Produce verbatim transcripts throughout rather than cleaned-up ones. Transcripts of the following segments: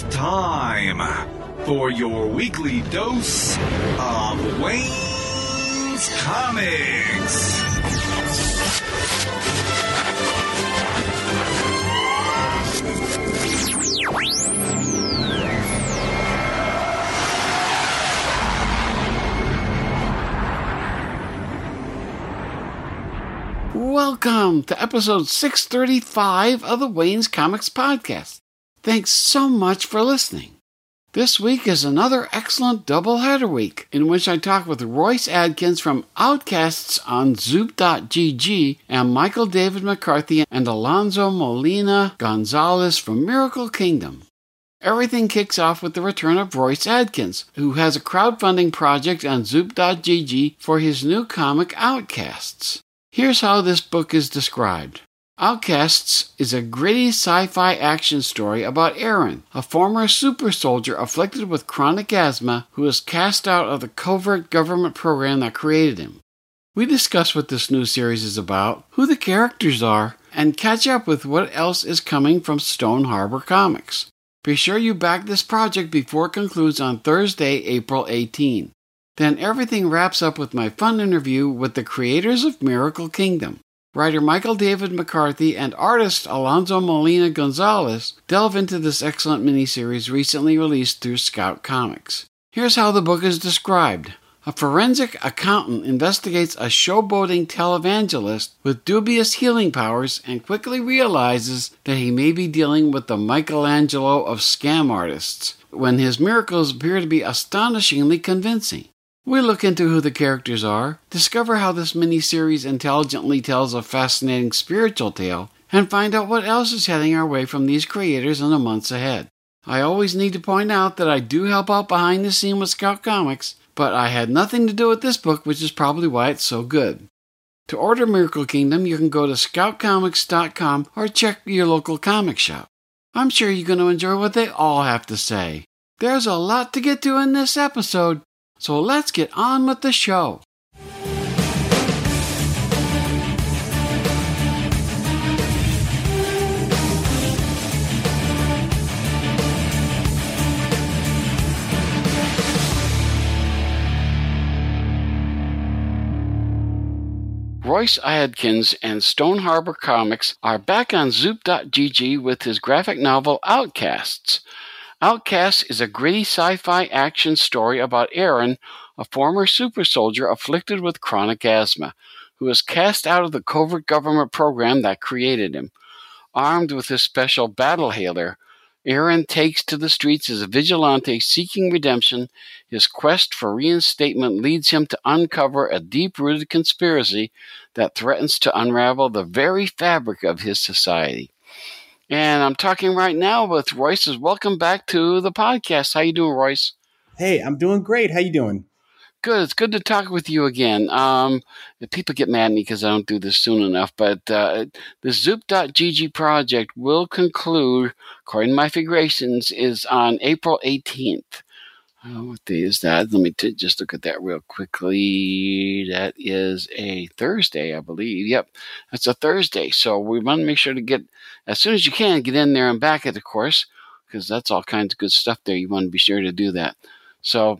time for your weekly dose of Wayne's Comics. Welcome to episode six thirty-five of the Wayne's Comics Podcast. Thanks so much for listening. This week is another excellent doubleheader week in which I talk with Royce Adkins from Outcasts on Zoop dot G G and Michael David McCarthy and Alonso Molina Gonzalez from Miracle Kingdom. Everything kicks off with the return of Royce Adkins, who has a crowdfunding project on Zoop dot G G for his new comic Outcasts. Here's how this book is described. Outcasts is a gritty sci-fi action story about Aaron, a former super soldier afflicted with chronic asthma who is cast out of the covert government program that created him. We discuss what this new series is about, who the characters are, and catch up with what else is coming from Stone Harbor Comics. Be sure you back this project before it concludes on Thursday, April eighteenth. Then everything wraps up with my fun interview with the creators of Miracle Kingdom. Writer Michael David McCarthy and artist Alonso Molina Gonzalez delve into this excellent miniseries recently released through Scout Comics. Here's how the book is described. A forensic accountant investigates a showboating televangelist with dubious healing powers and quickly realizes that he may be dealing with the Michelangelo of scam artists, when his miracles appear to be astonishingly convincing. We look into who the characters are, discover how this miniseries intelligently tells a fascinating spiritual tale, and find out what else is heading our way from these creators in the months ahead. I always need to point out that I do help out behind the scene with Scout Comics, but I had nothing to do with this book, which is probably why it's so good. To order Miracle Kingdom, you can go to scout comics dot com or check your local comic shop. I'm sure you're going to enjoy what they all have to say. There's a lot to get to in this episode, so let's get on with the show. Royce Adkins and Stone Harbor Comics are back on Zoop dot G G with his graphic novel Outcasts. Outcasts is a gritty sci-fi action story about Aaron, a former super soldier afflicted with chronic asthma, who is cast out of the covert government program that created him. Armed with his special battle hailer, Aaron takes to the streets as a vigilante seeking redemption. His quest for reinstatement leads him to uncover a deep-rooted conspiracy that threatens to unravel the very fabric of his society. And I'm talking right now with Royce. Welcome back to the podcast. How you doing, Royce? Hey, I'm doing great. How you doing? Good. It's good to talk with you again. Um, people get mad at me because I don't do this soon enough, but uh, the Zoop dot G G project will conclude, according to my figurations, is on April eighteenth. Oh, what day is that? Let me t- just look at that real quickly. That is a Thursday, I believe. Yep, that's a Thursday. So we want to make sure to get, as soon as you can, get in there and back it, of course, because that's all kinds of good stuff there. You want to be sure to do that. So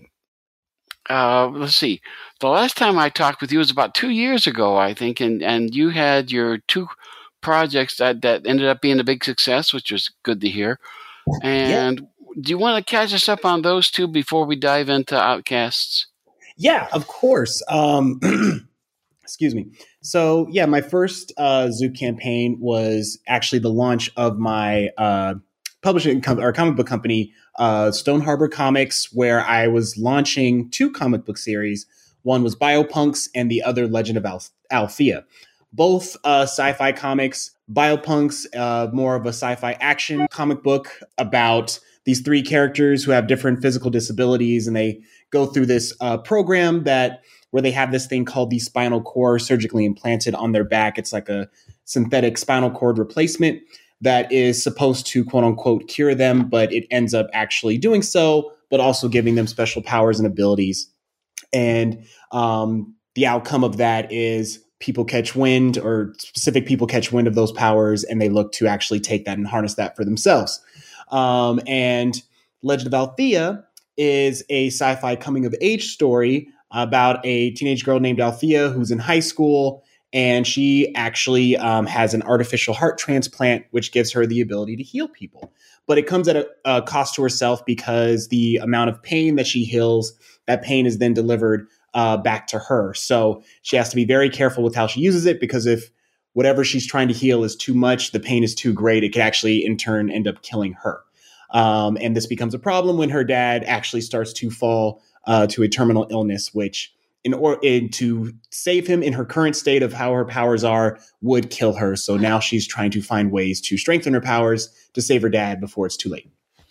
uh, let's see. The last time I talked with you was about two years ago, I think, and, and you had your two projects that, that ended up being a big success, which was good to hear. And yeah. Do you want to catch us up on those two before we dive into Outcasts? Yeah, of course. Um, excuse me. So, yeah, my first uh, Zoop campaign was actually the launch of my uh, publishing com- or comic book company, uh, Stone Harbor Comics, where I was launching two comic book series. One was Biopunks and the other Legend of Al- Althea. Both uh, sci-fi comics. Biopunks, uh, more of a sci-fi action comic book about these three characters who have different physical disabilities, and they go through this uh, program that where they have this thing called the spinal cord surgically implanted on their back. It's like a synthetic spinal cord replacement that is supposed to, quote unquote, cure them, but it ends up actually doing so, but also giving them special powers and abilities. And um, the outcome of that is people catch wind, or specific people catch wind of those powers, and they look to actually take that and harness that for themselves. Um, and Legend of Althea is a sci-fi coming-of-age story about a teenage girl named Althea who's in high school, and she actually um, has an artificial heart transplant, which gives her the ability to heal people. But it comes at a, a cost to herself because the amount of pain that she heals, that pain is then delivered uh, back to her. So she has to be very careful with how she uses it, because if whatever she's trying to heal is too much, the pain is too great, it could actually in turn end up killing her. Um, and this becomes a problem when her dad actually starts to fall uh, to a terminal illness, which in order to save him in her current state of how her powers are would kill her. So now she's trying to find ways to strengthen her powers to save her dad before it's too late.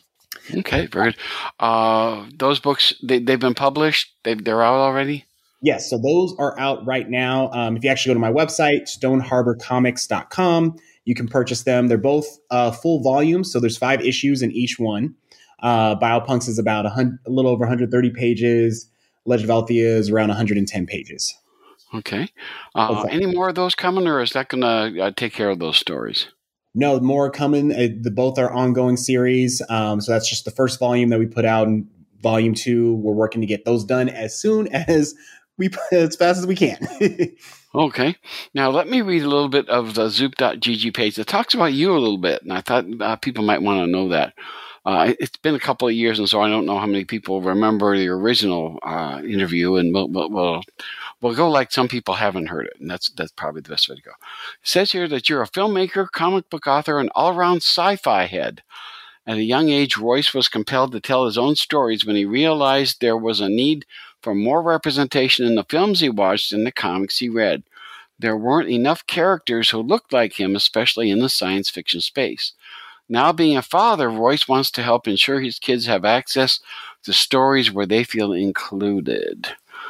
Okay, very good. Uh, those books, they, they've been published? They, they're out already? Yes, so those are out right now. Um, if you actually go to my website, stone harbor comics dot com, you can purchase them. They're both uh, full volumes, so there's five issues in each one. Uh, Biopunks is about a, hundred, a little over one hundred thirty pages. Legend of Althea is around one hundred ten pages. Okay. Uh, okay. Any more of those coming, or is that going to uh, take care of those stories? No, more coming. Uh, the, both are ongoing series. Um, so that's just the first volume that we put out. And volume two, we're working to get those done as soon as we as fast as we can. Okay. Now, let me read a little bit of the zoop dot g g page that talks about you a little bit, and I thought uh, people might want to know that. Uh, it's been a couple of years, and so I don't know how many people remember the original uh, interview, and we'll, we'll, we'll, we'll go like some people haven't heard it, and that's that's probably the best way to go. It says here that you're a filmmaker, comic book author, and all-around sci-fi head. At a young age, Royce was compelled to tell his own stories when he realized there was a need for more representation in the films he watched and the comics he read. There weren't enough characters who looked like him, especially in the science fiction space. Now being a father, Royce wants to help ensure his kids have access to stories where they feel included.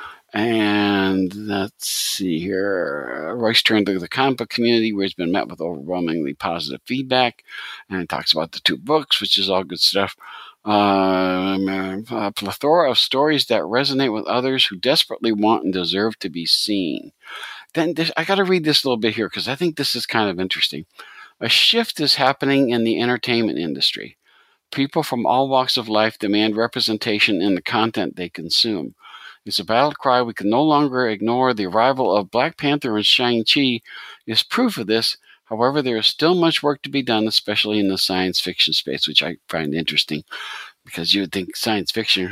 And let's see here. Royce turned to the comic book community, where he's been met with overwhelmingly positive feedback, and talks about the two books, which is all good stuff. Um, a plethora of stories that resonate with others who desperately want and deserve to be seen. Then this, I got to read this a little bit here because I think this is kind of interesting. A shift is happening in the entertainment industry. People from all walks of life demand representation in the content they consume. It's a battle cry we can no longer ignore. The arrival of Black Panther and Shang-Chi is proof of this. However, there is still much work to be done, especially in the science fiction space, which I find interesting because you would think science fiction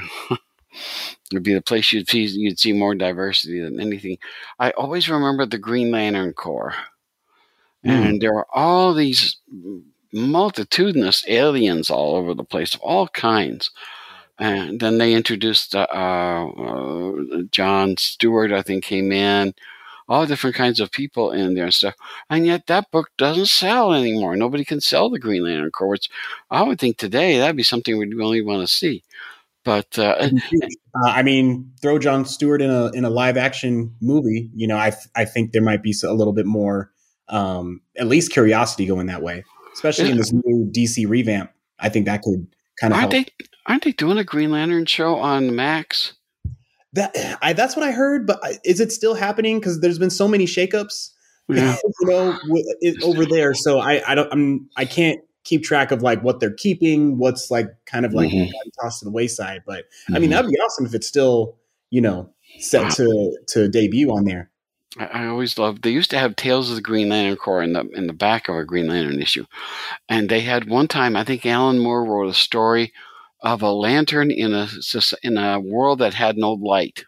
would be the place you'd see, you'd see more diversity than anything. I always remember the Green Lantern Corps. Mm. And there are all these multitudinous aliens all over the place of all kinds. And then they introduced uh, uh, John Stewart, I think, came in. All different kinds of people in there and stuff. And yet that book doesn't sell anymore. Nobody can sell the Green Lantern Corps, which I would think today that'd be something we'd really want to see. But uh, uh, I mean, throw John Stewart in a in a live action movie. You know, I th- I think there might be a little bit more, um, at least curiosity going that way, especially in this new D C revamp. I think that could kind of aren't help. They, aren't they doing a Green Lantern show on Max? That I, that's what I heard, but is it still happening? Because there's been so many shakeups, yeah. you know, it, over there. So I, I don't, I'm, I can't keep track of like what they're keeping, what's like kind of like mm-hmm. tossed to the wayside. But mm-hmm. I mean, that'd be awesome if it's still, you know, set to to debut on there. I, I always loved. They used to have Tales of the Green Lantern Corps in the in the back of a Green Lantern issue, and they had one time. I think Alan Moore wrote a story of a lantern in a in a world that had no light,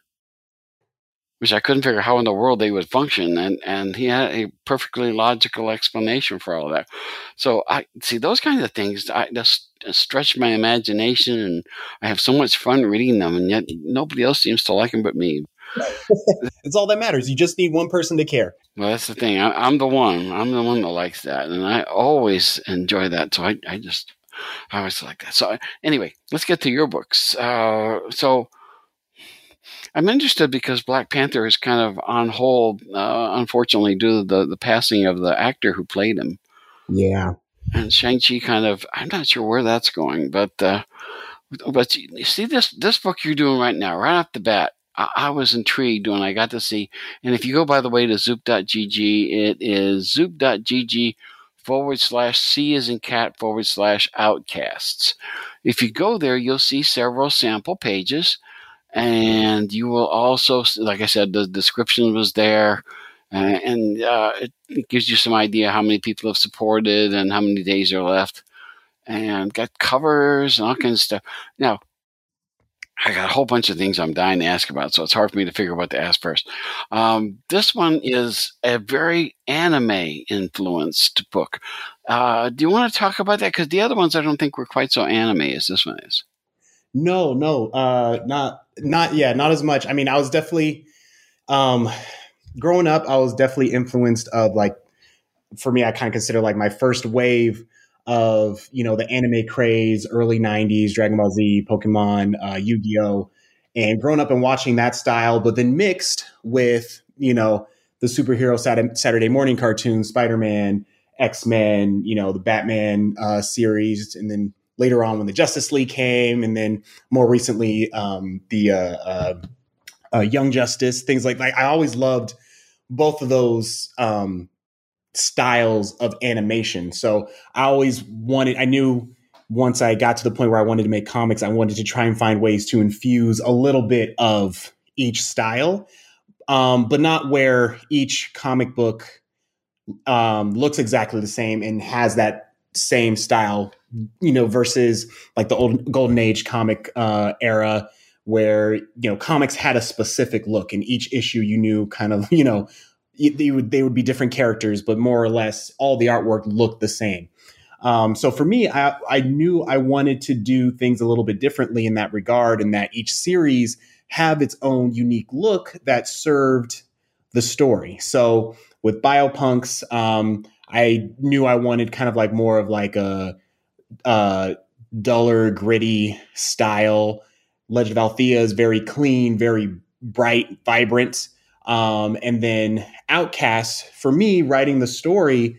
which I couldn't figure how in the world they would function, and and he had a perfectly logical explanation for all of that. So I see those kinds of things. I just stretch my imagination, and I have so much fun reading them, and yet nobody else seems to like them but me. It's all that matters. You just need one person to care. Well, that's the thing. I, I'm the one. I'm the one that likes that, and I always enjoy that. So I, I just. I always like that. So anyway, let's get to your books. Uh, so I'm interested because Black Panther is kind of on hold, uh, unfortunately, due to the, the passing of the actor who played him. Yeah. And Shang-Chi kind of, I'm not sure where that's going, but uh, but you see this this book you're doing right now, right off the bat, I, I was intrigued when I got to see, and if you go, by the way, to zoop dot g g, it is zoop dot g g forward slash C as in cat forward slash outcasts. If you go there, you'll see several sample pages, and you will also, like I said, the description was there, uh, and uh, it, it gives you some idea how many people have supported and how many days are left, and got covers and all kinds of stuff. Now, I got a whole bunch of things I'm dying to ask about, so it's hard for me to figure out what to ask first. Um, this one is a very anime-influenced book. Uh, do you want to talk about that? Because the other ones I don't think were quite so anime as this one is. No, no, uh, not, not, yeah, not as much. I mean, I was definitely, um, growing up, I was definitely influenced of like, for me, I kind of consider like my first wave of, you know, the anime craze, early nineties, Dragon Ball Z, Pokemon, uh, Yu-Gi-Oh, and growing up and watching that style, but then mixed with, you know, the superhero Sat- Saturday morning cartoons, Spider-Man, X-Men, you know, the Batman uh, series, and then later on when the Justice League came, and then more recently um, the uh, uh, uh, Young Justice, things like that. I always loved both of those um styles of animation. So I always wanted, I knew once I got to the point where I wanted to make comics, I wanted to try and find ways to infuse a little bit of each style, um, but not where each comic book um, looks exactly the same and has that same style, you know, versus like the old golden age comic uh, era where, you know, comics had a specific look and each issue you knew kind of, you know, they would they would be different characters, but more or less all the artwork looked the same. Um, so for me, I, I knew I wanted to do things a little bit differently in that regard, and that each series have its own unique look that served the story. So with Biopunks, um, I knew I wanted kind of like more of like a, a duller, gritty style. Legend of Althea is very clean, very bright, vibrant. Um, and then Outcast, for me, writing the story,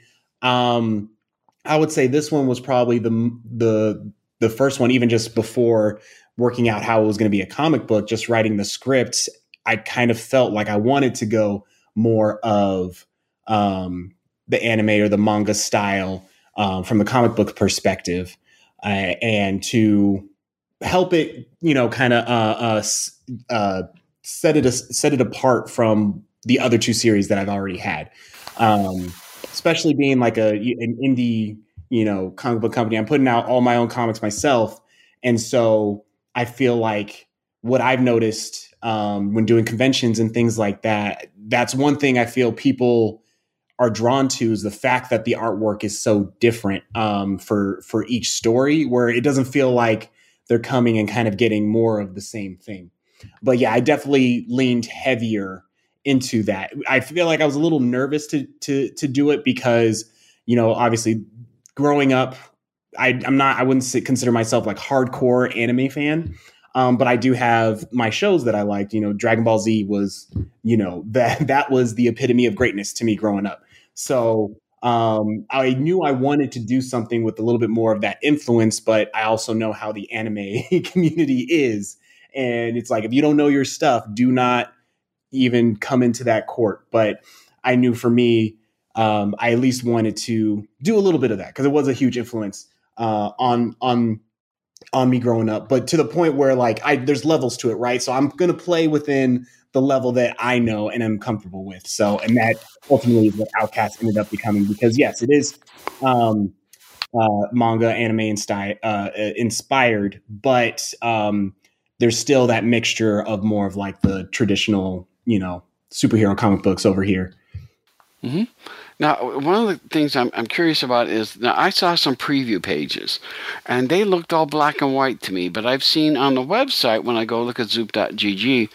um, I would say this one was probably the the the first one, even just before working out how it was going to be a comic book, just writing the scripts. I kind of felt like I wanted to go more of um, the anime or the manga style um, from the comic book perspective, uh, and to help it, you know, kind of uh, uh, uh, set it set it apart from the other two series that I've already had. Um, especially being like a an indie, you know, comic book company. I'm putting out all my own comics myself, and so I feel like what I've noticed um, when doing conventions and things like that, that's one thing I feel people are drawn to, is the fact that the artwork is so different um, for for each story, where it doesn't feel like they're coming and kind of getting more of the same thing. But yeah, I definitely leaned heavier into that. I feel like I was a little nervous to to to do it because, you know, obviously growing up, I, I'm not, I wouldn't say, consider myself like hardcore anime fan. Um, but I do have my shows that I liked. You know, Dragon Ball Z was, you know, that that was the epitome of greatness to me growing up. So um, I knew I wanted to do something with a little bit more of that influence, but I also know how the anime community is. And it's like, if you don't know your stuff, do not even come into that court. But I knew for me, um, I at least wanted to do a little bit of that because it was a huge influence uh, on on on me growing up. But to the point where like I there's levels to it, right? So I'm going to play within the level that I know and am comfortable with. So, and that ultimately is what Outcast ended up becoming, because yes, it is um, uh, manga, anime, and sty- uh, inspired, but um, there's still that mixture of more of like the traditional, you know, superhero comic books over here. Mm-hmm. Now, one of the things I'm, I'm curious about is, now I saw some preview pages, and they looked all black and white to me, but I've seen on the website, when I go look at zoop dot g g,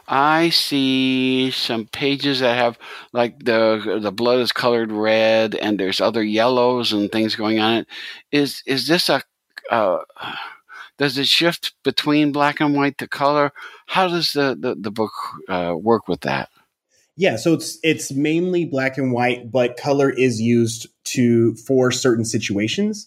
I see some pages that have, like, the the blood is colored red, and there's other yellows and things going on. Is is this a... Uh, does it shift between black and white to color? How does the, the, the book uh, work with that? Yeah, so it's it's mainly black and white, but color is used to for certain situations.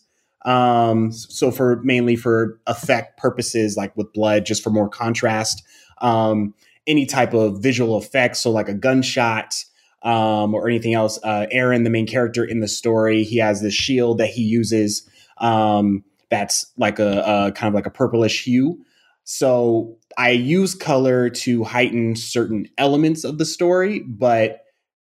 Um, so for mainly for effect purposes, like with blood, just for more contrast. Um, any type of visual effects, so like a gunshot, um, or anything else. Uh, Aaron, the main character in the story, he has this shield that he uses um, that's like a, a kind of like a purplish hue. So I use color to heighten certain elements of the story, but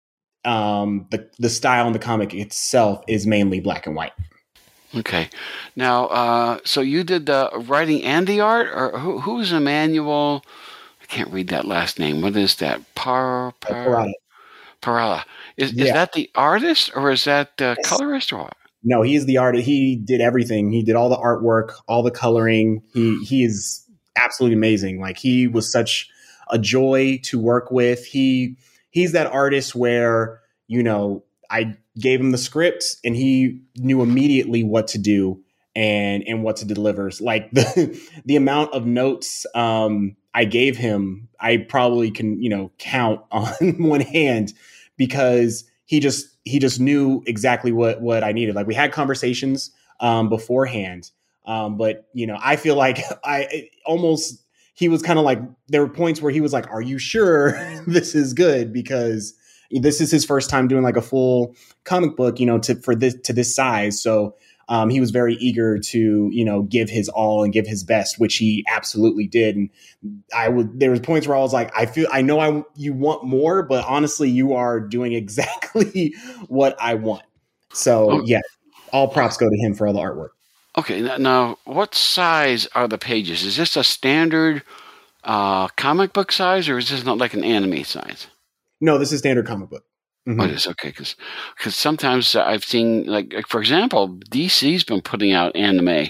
um, the the style in the comic itself is mainly black and white. Okay. Now, uh, so you did the writing and the art, or who, who's Emmanuel? I can't read that last name. What is that? Par, par, Parada. Parada. Is, Yeah. is that the artist, or is that the Yes. colorist, or what? No, he is the artist. He did everything. He did all the artwork, all the coloring. He he is absolutely amazing. Like, he was such a joy to work with. He he's that artist where, you know, I gave him the script and he knew immediately what to do and and what to deliver. Like, the the amount of notes um, I gave him, I probably can, you know, count on one hand, because he just he just knew exactly what what I needed. Like, we had conversations um, beforehand, um, but you know, I feel like I it almost he was kind of like, there were points where he was like, "Are you sure this is good?" Because this is his first time doing like a full comic book, you know, to for this to this size. So um, he was very eager to, you know, give his all and give his best, which he absolutely did. And I would, there was points where I was like, I feel, I know I, you want more, but honestly, you are doing exactly what I want. So Oh. yeah, all props go to him for all the artwork. Okay. Now, now, what size are the pages? Is this a standard uh, comic book size, or is this not like an anime size? No, this is standard comic book. Mm-hmm. Oh, it is? Okay. Because sometimes I've seen, like, like, for example, D C's been putting out anime.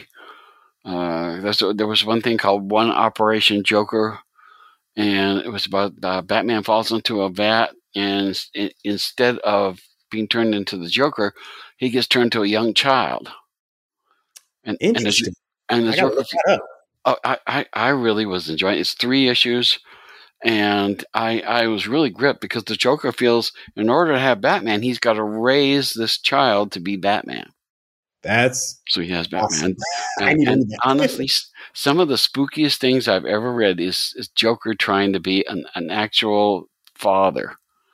Uh, there's, there was one thing called One Operation Joker, and it was about uh, Batman falls into a vat, and in, instead of being turned into the Joker, he gets turned to a young child. And, Interesting. And the, and the I gotta Joker, look that up. oh, I, I, I really was enjoying it. It's three issues, and I, I was really gripped because the Joker feels in order to have Batman, he's got to raise this child to be Batman. That's So he has awesome. Batman. I And, need to and read that. honestly, some of the spookiest things I've ever read is, is Joker trying to be an, an actual father.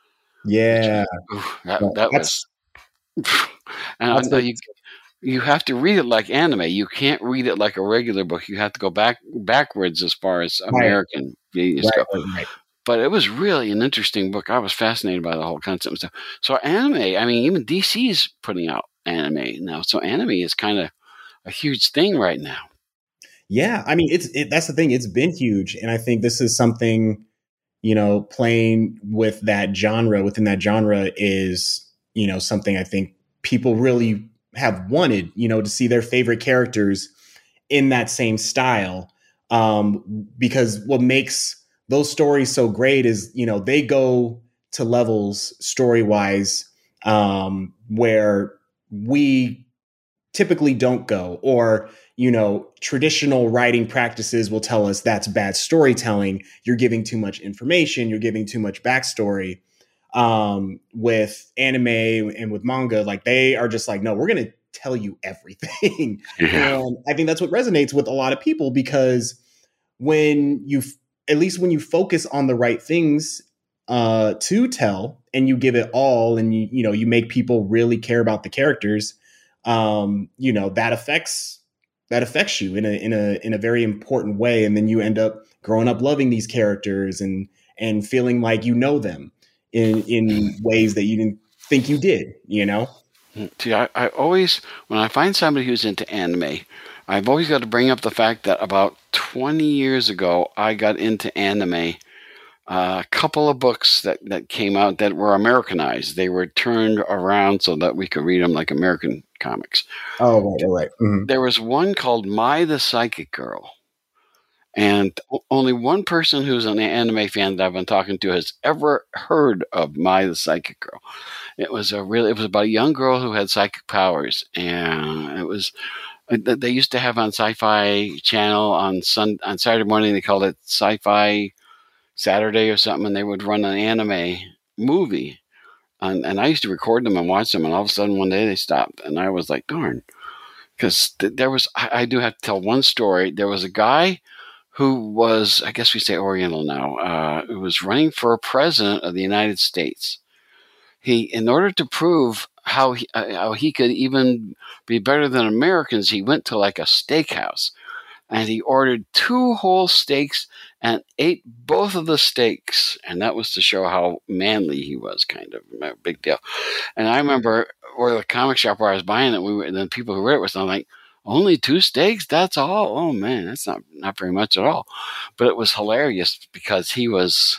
Yeah. Oof, that, No, that that's, was. And that's I know you, you have to read it like anime. You can't read it like a regular book. You have to go back backwards as far as American videos right, go. right, right. But it was really an interesting book. I was fascinated by the whole concept and stuff. So anime, I mean, even D C's putting out anime now. So anime is kind of a huge thing right now. Yeah, I mean, it's it, that's the thing. It's been huge, and I think this is something, you know, playing with that genre within that genre is, you know, something I think people really have wanted, you know, to see their favorite characters in that same style. Um, because what makes those stories so great is, you know, they go to levels story wise um, where we typically don't go, or, you know, traditional writing practices will tell us that's bad storytelling. You're giving too much information. You're giving too much backstory. Um, with anime and with manga, like, they are just like, no, we're going to tell you everything. Yeah. And I think that's what resonates with a lot of people, because when you, at least when you focus on the right things uh, to tell, and you give it all, and you, you know, you make people really care about the characters, um, you know, that affects, that affects you in a, in a, in a very important way. And then you end up growing up loving these characters and, and feeling like you know them in, in ways that you didn't think you did, you know? See, I, I always, when I find somebody who's into anime, I've always got to bring up the fact that about twenty years ago, I got into anime. Uh, a couple of books that, that came out that were Americanized. They were turned around so that we could read them like American comics. Oh, right, right. Mm-hmm. There was one called My the Psychic Girl. And only one person who's an anime fan that I've been talking to has ever heard of My the Psychic Girl. It was a really, it was about a young girl who had psychic powers, and it was, they used to have on Sci-Fi Channel on Sun on Saturday morning. They called it Sci-Fi Saturday or something, and they would run an anime movie. And, and I used to record them and watch them, and all of a sudden one day they stopped, and I was like, darn. Because th- there was, I, I do have to tell one story. There was a guy who was, I guess we say Oriental now, uh, who was running for president of the United States. he, in order to prove how he, uh, how he could even be better than Americans, he went to like a steakhouse and he ordered two whole steaks and ate both of the steaks. And that was to show how manly he was, kind of a big deal. And I remember where the comic shop where I was buying it, we were, and then people who read it were saying like, only two steaks? That's all? Oh man, that's not, not very much at all. But it was hilarious because he was,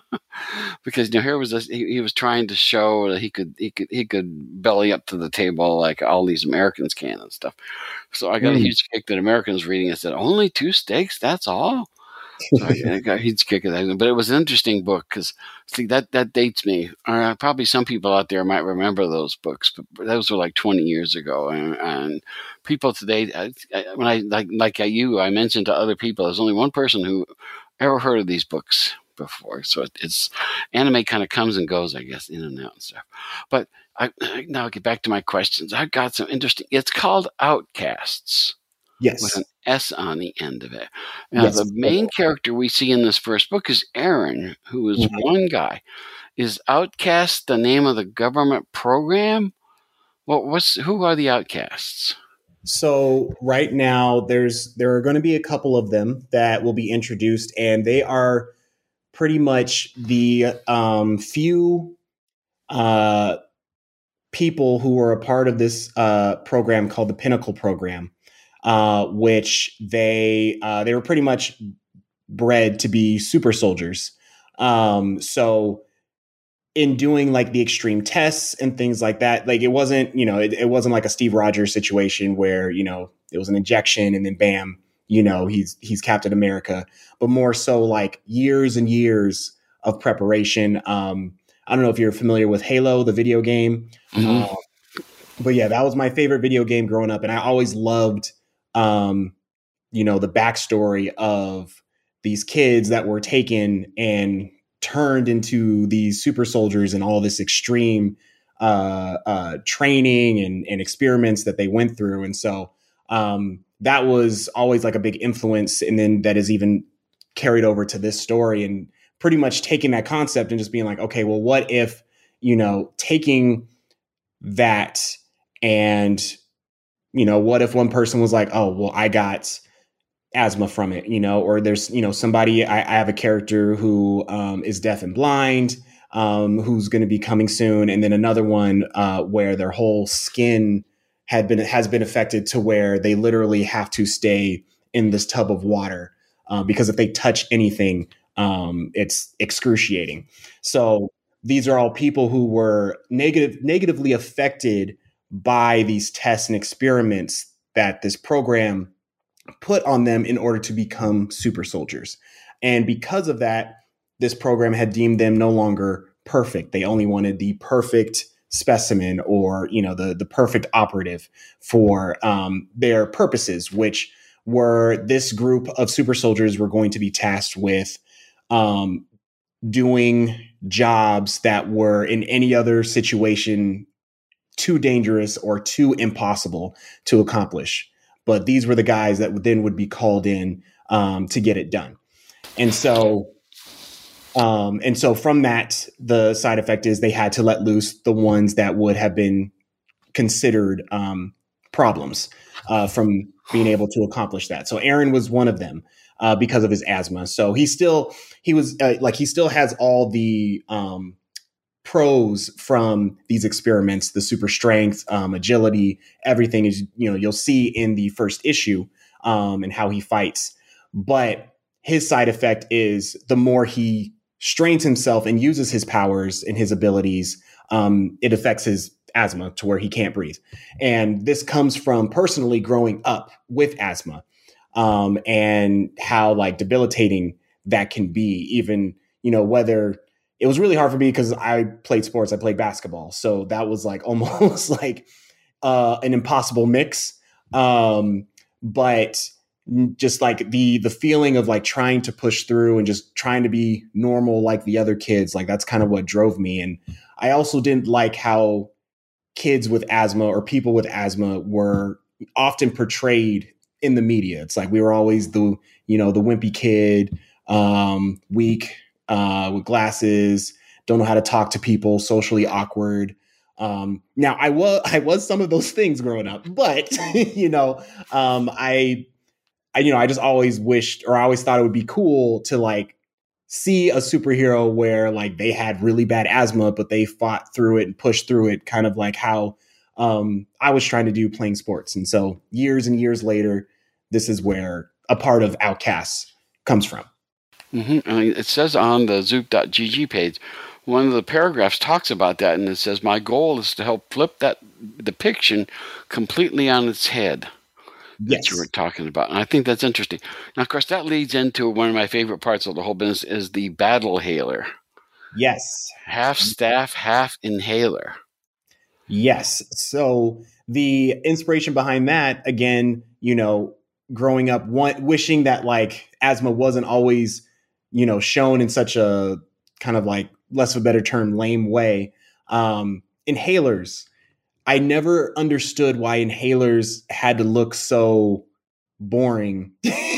because you know, here was this, he, he was trying to show that he could, he could, he could belly up to the table like all these Americans can and stuff. So I got mm. a huge kick that Americans reading it said, only two steaks? That's all? So I, I got a huge kick of that. But it was an interesting book because, see, that, that dates me. Uh, probably some people out there might remember those books, but those were like twenty years ago. And, and people today, I, I, when I, like, like you, I mentioned to other people, there's only one person who ever heard of these books before. So it, it's, anime kind of comes and goes, I guess, in and out and stuff. But I, now I'll get back to my questions. I've got some interesting, it's called Outcasts. Yes. With an S on the end of it. Now, yes. the main character we see in this first book is Aaron, who is mm-hmm. one guy. Is Outcast the name of the government program? Well, what's who are the Outcasts? So right now, there's there are going to be a couple of them that will be introduced, and they are pretty much the um, few uh, people who are a part of this uh, program called the Pinnacle Program. Uh, which they uh, they were pretty much bred to be super soldiers. Um, so in doing like the extreme tests and things like that, like it wasn't, you know, it, it wasn't like a Steve Rogers situation where, you know, it was an injection and then bam, you know, he's he's Captain America, but more so like years and years of preparation. Um, I don't know if you're familiar with Halo, the video game. Mm-hmm. Uh, but yeah, that was my favorite video game growing up. And I always loved Um, you know, the backstory of these kids that were taken and turned into these super soldiers and all this extreme uh, uh, training and, and experiments that they went through. And so um, that was always like a big influence. And then that is even carried over to this story and pretty much taking that concept and just being like, okay, well, what if, you know, taking that and you know, what if one person was like, oh, well, I got asthma from it, you know, or there's, you know, somebody, I, I have a character who um, is deaf and blind, um, who's going to be coming soon. And then another one uh, where their whole skin had been, has been affected to where they literally have to stay in this tub of water uh, because if they touch anything, um, it's excruciating. So these are all people who were negative, negatively affected by these tests and experiments that this program put on them in order to become super soldiers. And because of that, this program had deemed them no longer perfect. They only wanted the perfect specimen or, you know, the, the perfect operative for um, their purposes, which were this group of super soldiers were going to be tasked with um, doing jobs that were in any other situation too dangerous or too impossible to accomplish. But these were the guys that then would be called in um, to get it done. And so, um, and so from that, the side effect is they had to let loose the ones that would have been considered um, problems uh, from being able to accomplish that. So Aaron was one of them uh, because of his asthma. So he still, he was uh, like, he still has all the, um, pros from these experiments, the super strength, um, agility, everything is, you know, you'll see in the first issue um, and how he fights. But his side effect is the more he strains himself and uses his powers and his abilities, um, it affects his asthma to where he can't breathe. And this comes from personally growing up with asthma um, and how like debilitating that can be, even, you know, whether it was really hard for me because I played sports. I played basketball. So that was like almost like uh, an impossible mix. Um, but just like the the feeling of like trying to push through and just trying to be normal like the other kids, like that's kind of what drove me. And I also didn't like how kids with asthma or people with asthma were often portrayed in the media. It's like we were always the, you know, the wimpy kid, um, weak, Uh, with glasses, don't know how to talk to people, socially awkward. Um, now I was I was some of those things growing up, but you know, um, I, I you know I just always wished, or I always thought it would be cool to like see a superhero where like they had really bad asthma, but they fought through it and pushed through it, kind of like how um, I was trying to do playing sports. And so years and years later, this is where a part of Outcasts comes from. Mm-hmm. I mean, it says on the zoop dot g g page, one of the paragraphs talks about that, and it says, my goal is to help flip that depiction completely on its head that Yes. you were talking about. And I think that's interesting. Now, of course, that leads into one of my favorite parts of the whole business is the battle hailer. Yes. Half staff, half inhaler. Yes. So the inspiration behind that, again, you know, growing up, one, wishing that like asthma wasn't always, you know, shown in such a kind of like, less of a better term, lame way. Um, inhalers. I never understood why inhalers had to look so boring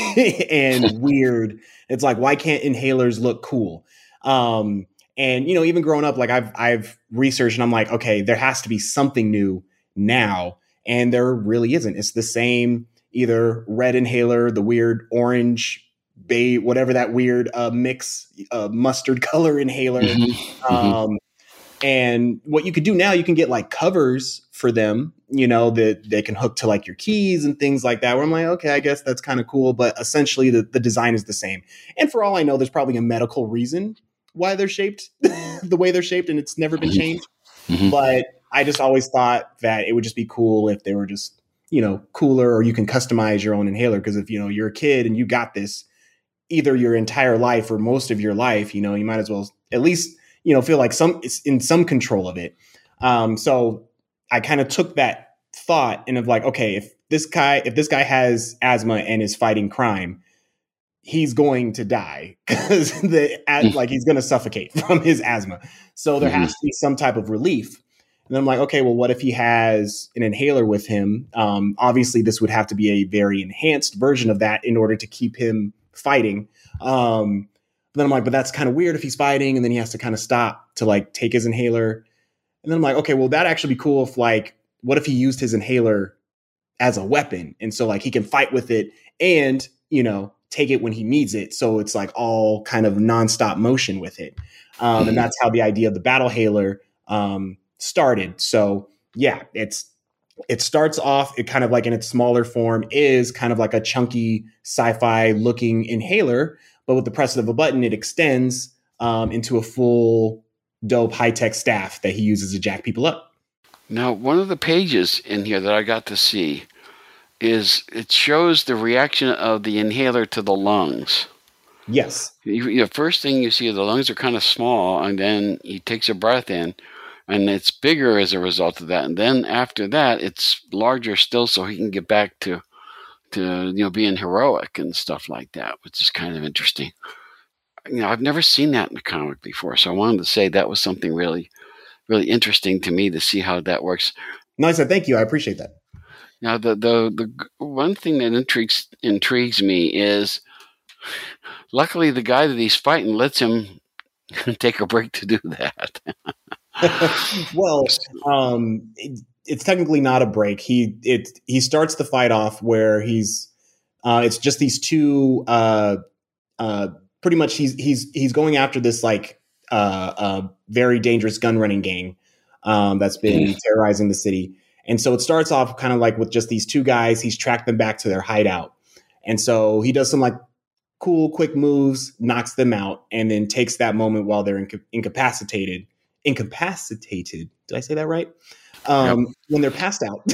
and weird. It's like, why can't inhalers look cool? Um, and, you know, even growing up, like I've, I've researched and I'm like, okay, there has to be something new now. And there really isn't. It's the same, either red inhaler, the weird orange, bay, whatever that weird uh, mix, uh, mustard color inhaler. Mm-hmm. Um, and what you could do now, you can get like covers for them, you know, that they can hook to like your keys and things like that, where I'm like, okay, I guess that's kind of cool. But essentially the, the design is the same. And for all I know, there's probably a medical reason why they're shaped the way they're shaped, and it's never been changed. Mm-hmm. But I just always thought that it would just be cool if they were just, you know, cooler, or you can customize your own inhaler. Because if, you know, you're a kid and you got this either your entire life or most of your life, you know, you might as well at least, you know, feel like some it's in some control of it. Um, so I kind of took that thought and of like, okay, if this guy, if this guy has asthma and is fighting crime, he's going to die because the like he's going to suffocate from his asthma. So there has to be some type of relief. And I'm like, okay, well, what if he has an inhaler with him? Um, obviously, this would have to be a very enhanced version of that in order to keep him fighting. Um, but then I'm like, but that's kind of weird if he's fighting and then he has to kind of stop to like take his inhaler. And then I'm like, okay, well, that'd actually be cool if like, what if he used his inhaler as a weapon? And so like he can fight with it and, you know, take it when he needs it. So it's like all kind of nonstop motion with it. Um, and that's how the idea of the battle hailer um, started. So yeah, it's, it starts off, it kind of like in its smaller form is kind of like a chunky sci-fi looking inhaler, but with the press of a button, it extends um, into a full dope high-tech staff that he uses to jack people up. Now, one of the pages in here that I got to see is it shows the reaction of the inhaler to the lungs. Yes. The first thing you see, the lungs are kind of small, and then he takes a breath in, and it's bigger as a result of that. And then after that, it's larger still, so he can get back to, to you know, being heroic and stuff like that, which is kind of interesting. You know, I've never seen that in a comic before, so I wanted to say that was something really, really interesting to me to see how that works. No, I said thank you. I appreciate that. Now, the the the one thing that intrigues intrigues me is, luckily, the guy that he's fighting lets him take a break to do that. Well, um, it, it's technically not a break. He it he starts the fight off where he's uh, it's just these two. Uh, uh, pretty much, he's he's he's going after this like uh, uh, very dangerous gun running gang um, that's been terrorizing the city. And so it starts off kind of like with just these two guys. He's tracked them back to their hideout. And so he does some like cool, quick moves, knocks them out, and then takes that moment while they're inca- incapacitated. Incapacitated. Did I say that right? Um, yep. When they're passed out.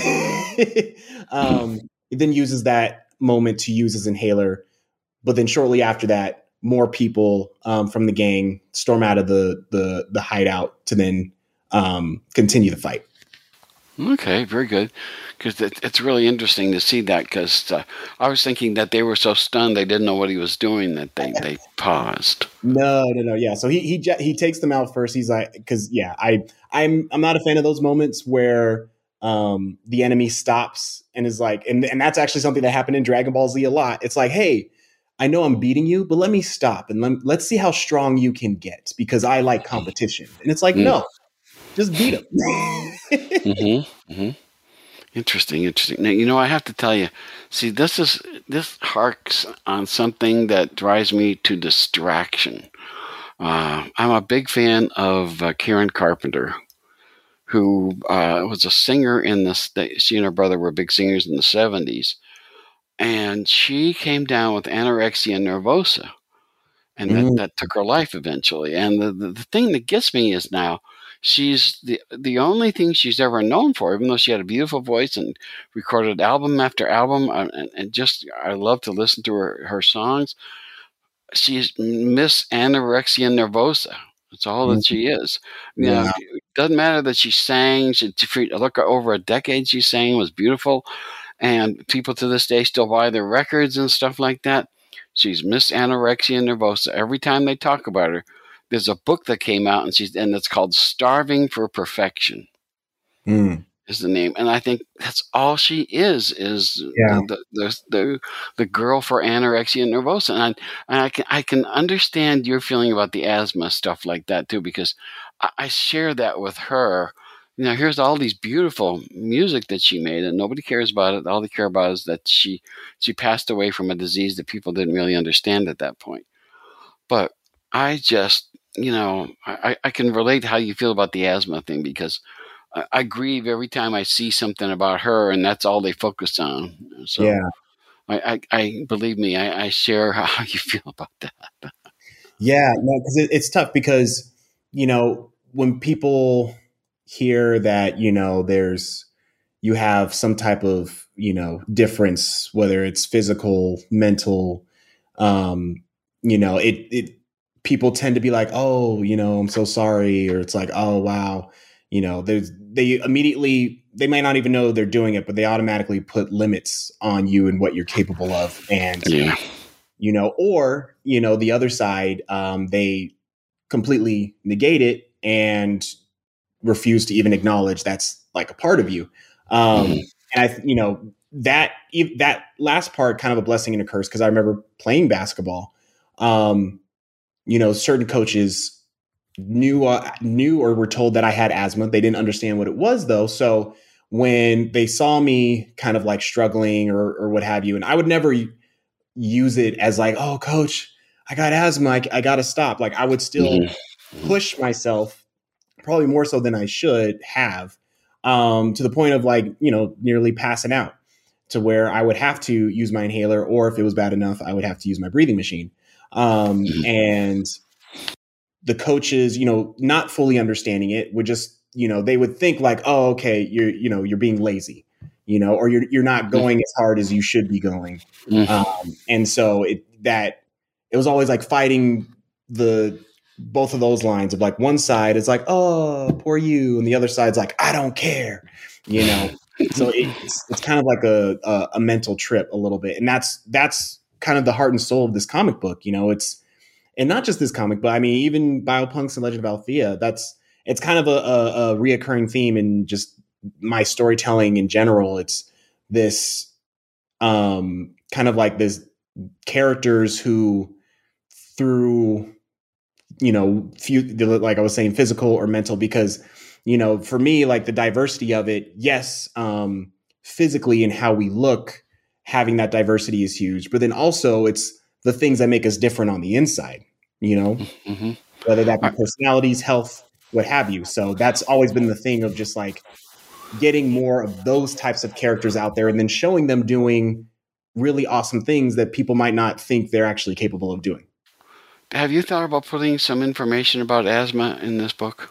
um, then uses that moment to use his inhaler. But then shortly after that, more people um, from the gang storm out of the, the, the hideout to then um, continue the fight. Okay, very good. Because it, it's really interesting to see that, because uh, I was thinking that they were so stunned they didn't know what he was doing that they, they paused. No, no, no. Yeah. So he he he takes them out first. He's like, because yeah, I I'm I'm not a fan of those moments where um, the enemy stops and is like, and and that's actually something that happened in Dragon Ball Z a lot. It's like, hey, I know I'm beating you, but let me stop and let, let's see how strong you can get because I like competition. And it's like, Mm. no, just beat him. Mm-hmm. Mm-hmm. Interesting, interesting. Now, you know, I have to tell you, see, this is this harks on something that drives me to distraction. Uh, I'm a big fan of uh, Karen Carpenter, who uh, was a singer in the, she and her brother were big singers in the seventies. And she came down with anorexia nervosa, and that, Mm, that took her life eventually. And the, the, the thing that gets me is now she's the the only thing she's ever known for, even though she had a beautiful voice and recorded album after album, uh, and, and just I love to listen to her, her songs. She's Miss Anorexia Nervosa. That's all that mm, she is. You know, wow. it doesn't matter that she sang. She, look, over a decade she sang, was beautiful. And people to this day still buy their records and stuff like that. She's Miss Anorexia Nervosa. Every time they talk about her, there's a book that came out, and she's and it's called Starving for Perfection. Mm, Is the name, and I think that's all she is is yeah. the the the, the, the girl for anorexia nervosa. And I, and I can I can understand your feeling about the asthma stuff like that too, because I, I share that with her. You know, here's all these beautiful music that she made, and nobody cares about it. All they care about is that she she passed away from a disease that people didn't really understand at that point. But I just, you know, I, I can relate to how you feel about the asthma thing, because I, I grieve every time I see something about her, and that's all they focus on. So Yeah. I, I, I believe me, I, I share how you feel about that. Yeah. No, because it, it's tough because, you know, when people hear that, you know, there's, you have some type of, you know, difference, whether it's physical, mental, um, you know, it, it, people tend to be like, oh, you know, I'm so sorry. Or it's like, oh, wow. You know, there's, they immediately, they might not even know they're doing it, but they automatically put limits on you and what you're capable of. And, Yeah. you know, or, you know, the other side, um, they completely negate it and refuse to even acknowledge that's like a part of you. Um, Mhm. and I, you know, that, that last part, kind of a blessing and a curse. Cause I remember playing basketball. Um, you know, certain coaches knew, uh, knew, or were told that I had asthma. They didn't understand what it was though. So when they saw me kind of like struggling or, or what have you, and I would never use it as like, oh, coach, I got asthma. I, I got to stop. Like I would still Mhm. push myself, probably more so than I should have, um, to the point of like, you know, nearly passing out, to where I would have to use my inhaler, or if it was bad enough, I would have to use my breathing machine. Um, Mhm. and the coaches, you know, not fully understanding it, would just, you know, they would think like, oh, okay, you're, you know, you're being lazy, you know, or you're you're not going as hard as you should be going. Mhm. Um, and so it that it was always like fighting the both of those lines of like, one side is like, oh, poor you, and the other side's like, I don't care, you know. So it, it's it's kind of like a, a a mental trip a little bit, and that's that's kind of the heart and soul of this comic book. You know, it's and not just this comic, but I mean, even Biopunks and Legend of Althea. That's it's kind of a, a, a reoccurring theme in just my storytelling in general. It's this um, kind of like this characters who, through you know, few, like I was saying, physical or mental, because you know, for me, like the diversity of it, yes, um, physically and how we look, having that diversity is huge, but then also it's the things that make us different on the inside, you know, Mhm. whether that be I- personalities, health, what have you. So that's always been the thing of just like getting more of those types of characters out there and then showing them doing really awesome things that people might not think they're actually capable of doing. Have you thought about putting some information about asthma in this book?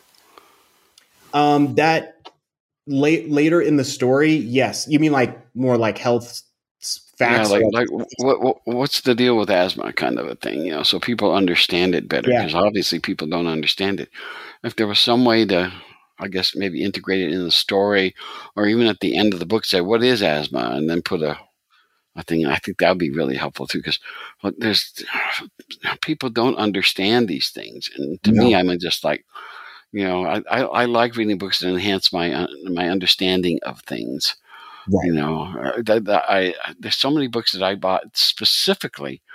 Um, that late later in the story, yes. You mean like more like health Yeah, facts? like Or, like what, what what's the deal with asthma, kind of a thing, you know, so people understand it better, yeah, because obviously people don't understand it. If there was some way to, I guess, maybe integrate it in the story, or even at the end of the book, say what is asthma, and then put a a thing. I think that would be really helpful too, because there's people don't understand these things, and to no, me, I'm just like, you know, I, I, I like reading books that enhance my uh, my understanding of things. You right. know, uh, that, that I there's so many books that I bought specifically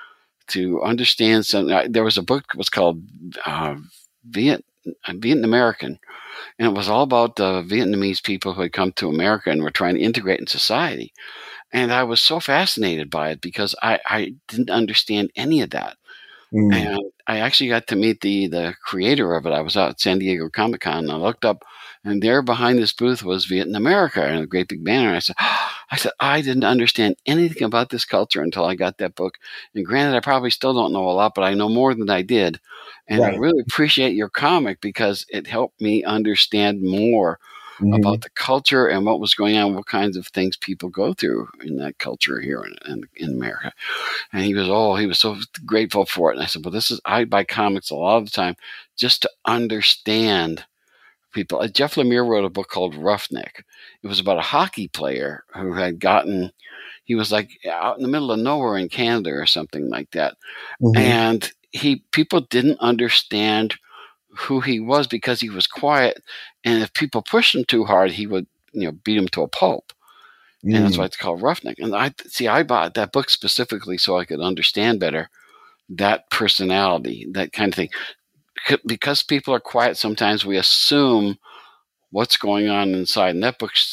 to understand some. Uh, there was a book that was called uh, Viet, Vietnam American, and it was all about the Vietnamese people who had come to America and were trying to integrate in society. And I was so fascinated by it because I, I didn't understand any of that. Mm. And I actually got to meet the the creator of it. I was out at San Diego Comic Con, and I looked up, and there behind this booth was Vietnam America and a great big banner. And I said, oh, I said, I didn't understand anything about this culture until I got that book. And granted, I probably still don't know a lot, but I know more than I did. And right. I really appreciate your comic because it helped me understand more mm-hmm. about the culture and what was going on, what kinds of things people go through in that culture here in, in, in America. And he was, oh, he was so grateful for it. And I said, well, this is, I buy comics a lot of the time just to understand people. Uh, Jeff Lemire wrote a book called Roughneck. It was about a hockey player who had gotten, he was like out in the middle of nowhere in Canada or something like that. Mm-hmm. And he, people didn't understand who he was because he was quiet. And if people pushed him too hard, he would, you know, beat him to a pulp. Mm. And that's why it's called Roughneck. And I see, I bought that book specifically so I could understand better that personality, that kind of thing. Because people are quiet, sometimes we assume what's going on inside. And that book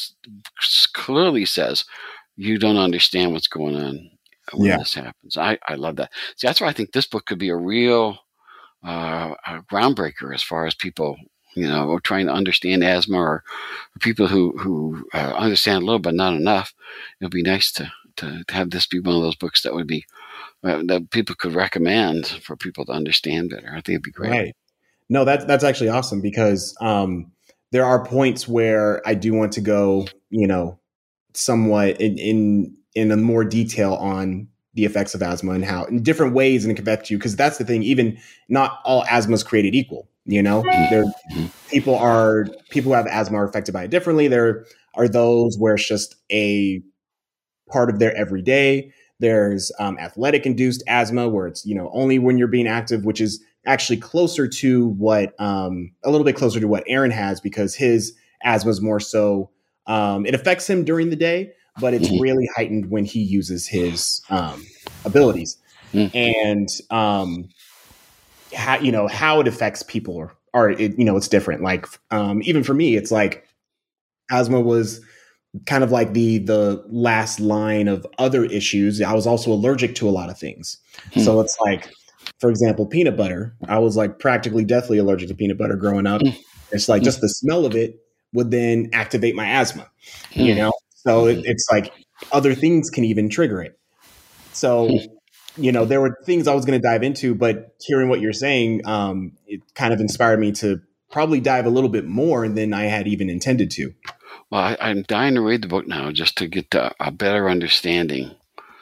clearly says you don't understand what's going on when yeah. this happens. I, I love that. See, that's why I think this book could be a real uh, a groundbreaker as far as people, you know, trying to understand asthma, or people who, who uh, understand a little but not enough. It would be nice to, to, to have this be one of those books that would be uh, that people could recommend for people to understand better. I think it'd be great. Right. No, that's that's actually awesome because um, there are points where I do want to go, you know, somewhat in in, in a more detail on the effects of asthma and how in different ways and it can affect you. Because that's the thing, even not all asthma is created equal. You know, there people are people who have asthma are affected by it differently. There are those where it's just a part of their everyday. There's um, athletic induced asthma where it's, you know, only when you're being active, which is actually closer to what um, a little bit closer to what Aaron has, because his asthma is more so um, it affects him during the day, but it's mm-hmm. really heightened when he uses his um, abilities. Mm-hmm. And, um, how, you know, how it affects people are, are it, you know, it's different. Like um, even for me, it's like asthma was kind of like the the last line of other issues. I was also allergic to a lot of things. Mm-hmm. So it's like, for example, peanut butter. I was like practically deathly allergic to peanut butter growing up. Mm-hmm. It's like just the smell of it would then activate my asthma, mm-hmm. you know? So it, it's like other things can even trigger it. So, mm-hmm. you know, there were things I was going to dive into, but hearing what you're saying, um, it kind of inspired me to probably dive a little bit more than I had even intended to. Well, I, I'm dying to read the book now just to get a, a better understanding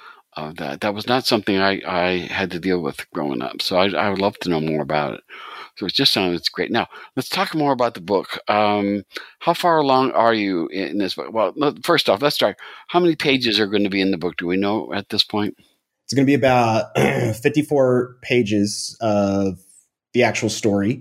of that. That was not something I, I had to deal with growing up. So I, I would love to know more about it. So it just sounds great. Now, let's talk more about the book. Um, how far along are you in this book? Well, first off, let's start. How many pages are going to be in the book? Do we know at this point? It's going to be about fifty-four pages of the actual story.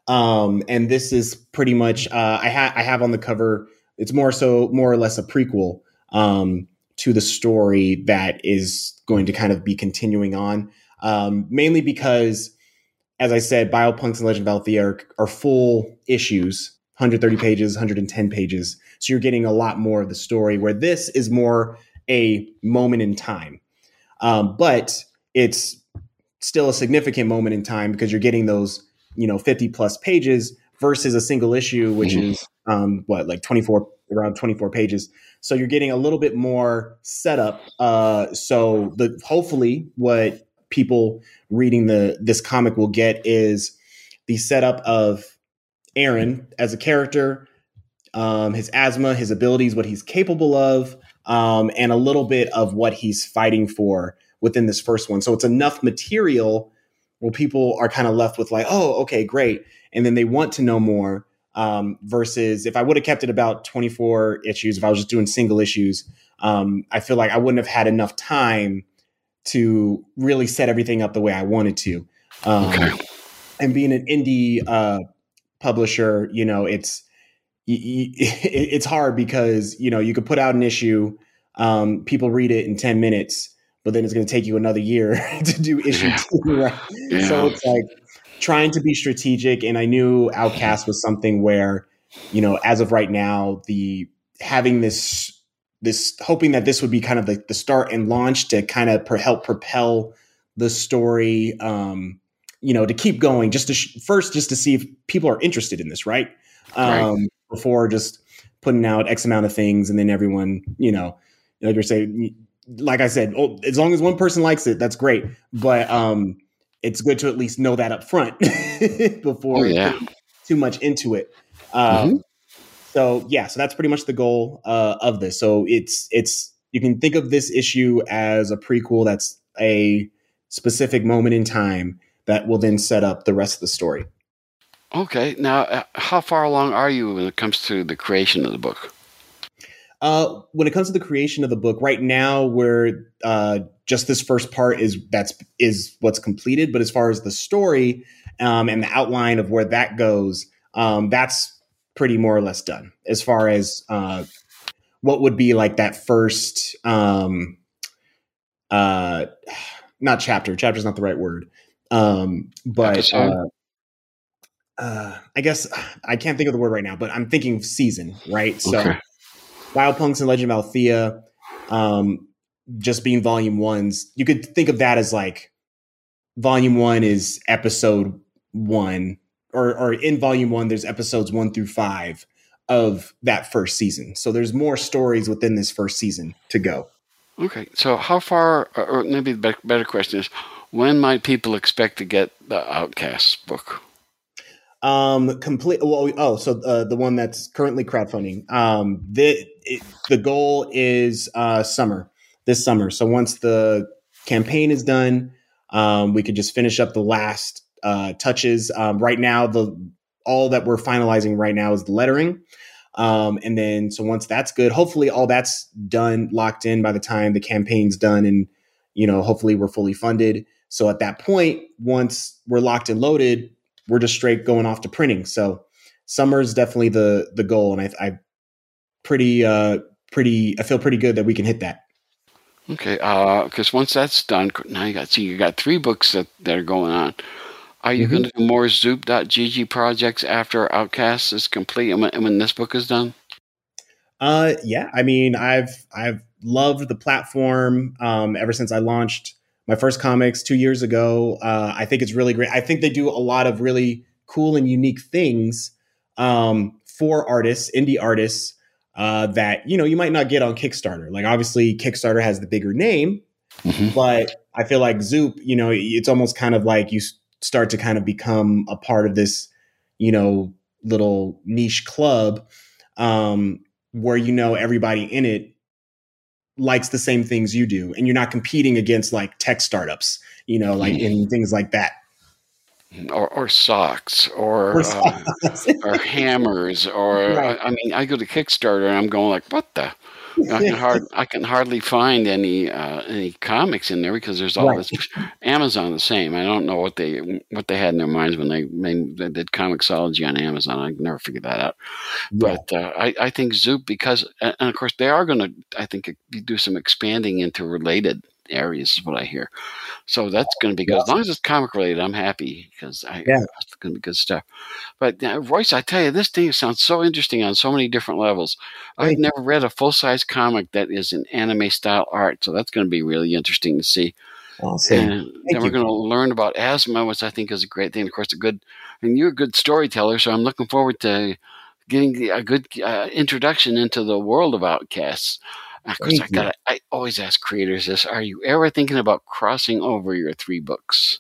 Um, and this is pretty much, uh, I, ha- I have on the cover, it's more so, more or less a prequel um, to the story that is going to kind of be continuing on. Um, mainly because, as I said, Biopunks and Legend of Althea are, are full issues, one hundred thirty pages, one hundred ten pages. So you're getting a lot more of the story, where this is more a moment in time. Um, but it's still a significant moment in time because you're getting those, you know, fifty plus pages versus a single issue, which mm-hmm. is um, what, like twenty-four, around twenty-four pages. So you're getting a little bit more setup. Uh, so the hopefully what people reading the this comic will get is the setup of Aaron as a character, um, his asthma, his abilities, what he's capable of, um, and a little bit of what he's fighting for within this first one. So it's enough material where people are kind of left with like, oh, okay, great. And then they want to know more. Um, versus if I would have kept it about twenty-four issues, if I was just doing single issues, um, I feel like I wouldn't have had enough time to really set everything up the way I wanted to. Um, okay. And being an indie uh, publisher, you know, it's it's hard because, you know, you could put out an issue, um, people read it in ten minutes, but then it's going to take you another year to do issue Yeah. two, right? Yeah. So it's like trying to be strategic. And I knew Outcast was something where, you know, as of right now, the having this, this hoping that this would be kind of the, the start and launch to kind of per, help propel the story, um, you know, to keep going, just to sh- first, just to see if people are interested in this, right? Um, Right. Before just putting out X amount of things and then everyone, you know, like you're saying, like I said, oh, as long as one person likes it, that's great. But um, it's good to at least know that up front before Oh, yeah. putting too much into it. Um, Mm-hmm. So yeah, so that's pretty much the goal uh, of this. So it's it's you can think of this issue as a prequel that's a specific moment in time that will then set up the rest of the story. Okay. Now, uh, how far along are you when it comes to the creation of the book? Uh, when it comes to the creation of the book, right now we're uh, just this first part is that's is what's completed. But as far as the story um, and the outline of where that goes, um, that's pretty more or less done. As far as uh, what would be like that first, um, uh, not chapter. Chapter is not the right word, um, but Episode? uh, uh, I guess I can't think of the word right now. But I'm thinking season, right? So. Okay. Biopunks and Legend of Althea, um, just being volume ones, you could think of that as like volume one is episode one, or, or in volume one, there's episodes one through five of that first season. So there's more stories within this first season to go. Okay. So how far, or maybe the better question is, when might people expect to get the Outcast book? Um, complete. Well, oh, so uh, the one that's currently crowdfunding. Um, the it, the goal is uh, summer, this summer. So once the campaign is done, um, we could just finish up the last uh, touches. Um, right now, the all that we're finalizing right now is the lettering, um, and then so once that's good, hopefully all that's done, locked in by the time the campaign's done, and you know, hopefully we're fully funded. So at that point, once we're locked and loaded, we're just straight going off to printing. So summer is definitely the the goal, and I, I pretty uh pretty I feel pretty good that we can hit that. Okay, because uh, once that's done, now you got see you got three books that, that are going on. Are you mm-hmm. going to do more Zoop dot G G projects after Outcast is complete and when, and when this book is done? Uh, yeah, I mean, I've I've loved the platform um, ever since I launched my first comics two years ago. Uh, I think it's really great. I think they do a lot of really cool and unique things um, for artists, indie artists, uh, that, you know, you might not get on Kickstarter. Like, obviously, Kickstarter has the bigger name, mm-hmm. but I feel like Zoop, you know, it's almost kind of like you start to kind of become a part of this, you know, little niche club um, where, you know, everybody in it likes the same things you do, and you're not competing against like tech startups, you know, like in things like that, or, or socks, or or, socks. Uh, or hammers, or right. I, I mean, I go to Kickstarter and I'm going like, what the? I can hard I can hardly find any uh, any comics in there because there's all right. this. Amazon the same. I don't know what they what they had in their minds when they made they did Comixology on Amazon. I never figured that out. Yeah. But uh, I I think Zoop, because and of course they are going to I think do some expanding into related areas is what I hear. So that's going to be good. As long as it's comic related, I'm happy because I yeah. it's going to be good stuff. But uh, Royce, I tell you, this thing sounds so interesting on so many different levels. I've never read a full size comic that is in anime style art, so that's going to be really interesting to see. Awesome. And Thank then we're you. going to learn about Asma, which I think is a great thing. Of course, a good, and you're a good storyteller, so I'm looking forward to getting a good uh, introduction into the world of Outcasts. Of course, I got. I always ask creators this: are you ever thinking about crossing over your three books?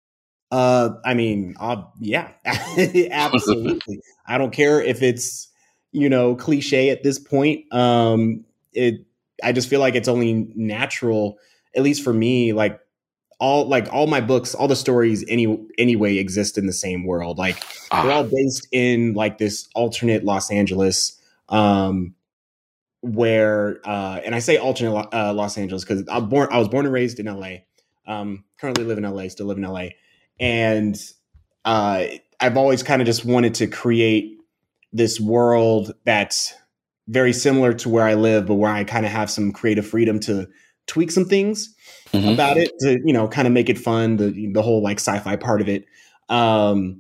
Uh, I mean, uh, yeah, absolutely. I don't care if it's, you know, cliche at this point. Um, it. I just feel like it's only natural, at least for me. Like all, like all my books, all the stories, any anyway, exist in the same world. Like ah. they're all based in like this alternate Los Angeles. Um, where uh and I say alternate uh, Los Angeles because I'm born I was born and raised in L A, um currently live in L A, still live in L A, and uh I've always kind of just wanted to create this world that's very similar to where I live, but where I kind of have some creative freedom to tweak some things mm-hmm. about it to, you know, kind of make it fun, the the whole like sci-fi part of it. Um,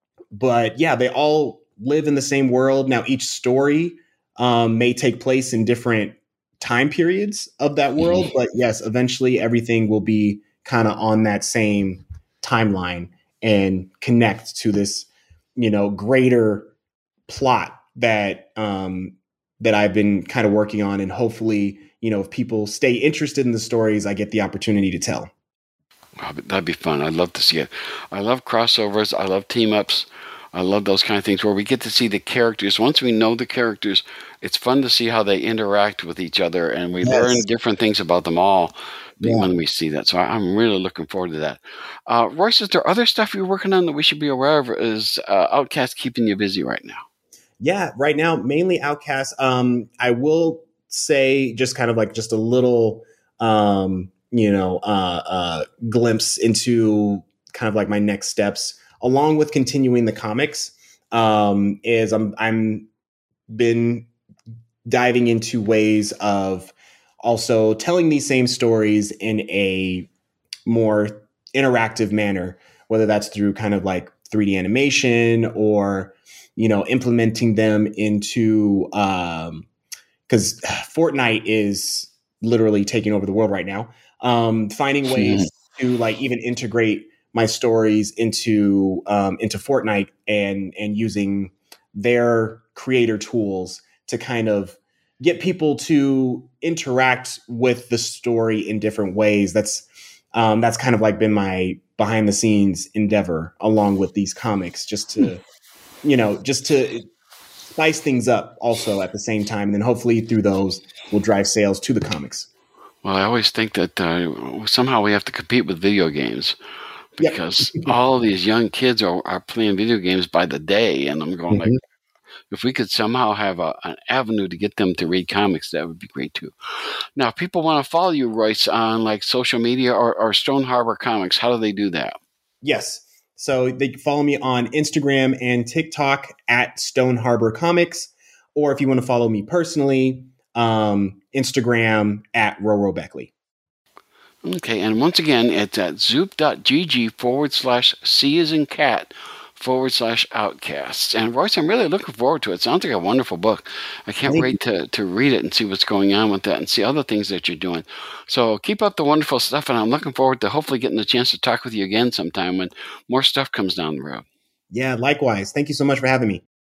but yeah, they all live in the same world. Now, each story um, may take place in different time periods of that world, mm-hmm. but yes, eventually everything will be kind of on that same timeline and connect to this, you know, greater plot that um, that I've been kind of working on. And hopefully, you know, if people stay interested in the stories, I get the opportunity to tell. Oh, that'd be fun. I'd love to see it. I love crossovers. I love team ups. I love those kind of things where we get to see the characters. Once we know the characters, it's fun to see how they interact with each other, and we yes. learn different things about them all yeah. when we see that. So I'm really looking forward to that. Uh, Royce, is there other stuff you're working on that we should be aware of? Is uh, Outcast keeping you busy right now? Yeah, right now, mainly Outcast. Um, I will say just kind of like just a little, um, you know, uh, uh, glimpse into kind of like my next steps, along with continuing the comics, um, is I'm I'm been diving into ways of also telling these same stories in a more interactive manner, whether that's through kind of like three D animation or, you know, implementing them into, um, because Fortnite is literally taking over the world right now. Um, finding ways to like even integrate my stories into um, into Fortnite and and using their creator tools to kind of get people to interact with the story in different ways. That's um, that's kind of like been my behind the scenes endeavor along with these comics, just to you know just to spice things up also at the same time, and then hopefully through those will drive sales to the comics. Well, I always think that uh, somehow we have to compete with video games. Because yep. all of these young kids are, are playing video games by the day. And I'm going mm-hmm. like, if we could somehow have a, an avenue to get them to read comics, that would be great too. Now, if people want to follow you, Royce, on like social media or, or Stone Harbor Comics, how do they do that? Yes. So they can follow me on Instagram and TikTok at Stone Harbor Comics. Or if you want to follow me personally, um, Instagram at Roro Beckley. Okay, and once again, it's at zoop.gg forward slash C as in cat forward slash outcasts. And Royce, I'm really looking forward to it. It sounds like a wonderful book. I can't Thank wait to, to read it and see what's going on with that and see other things that you're doing. So keep up the wonderful stuff, and I'm looking forward to hopefully getting the chance to talk with you again sometime when more stuff comes down the road. Yeah, likewise. Thank you so much for having me.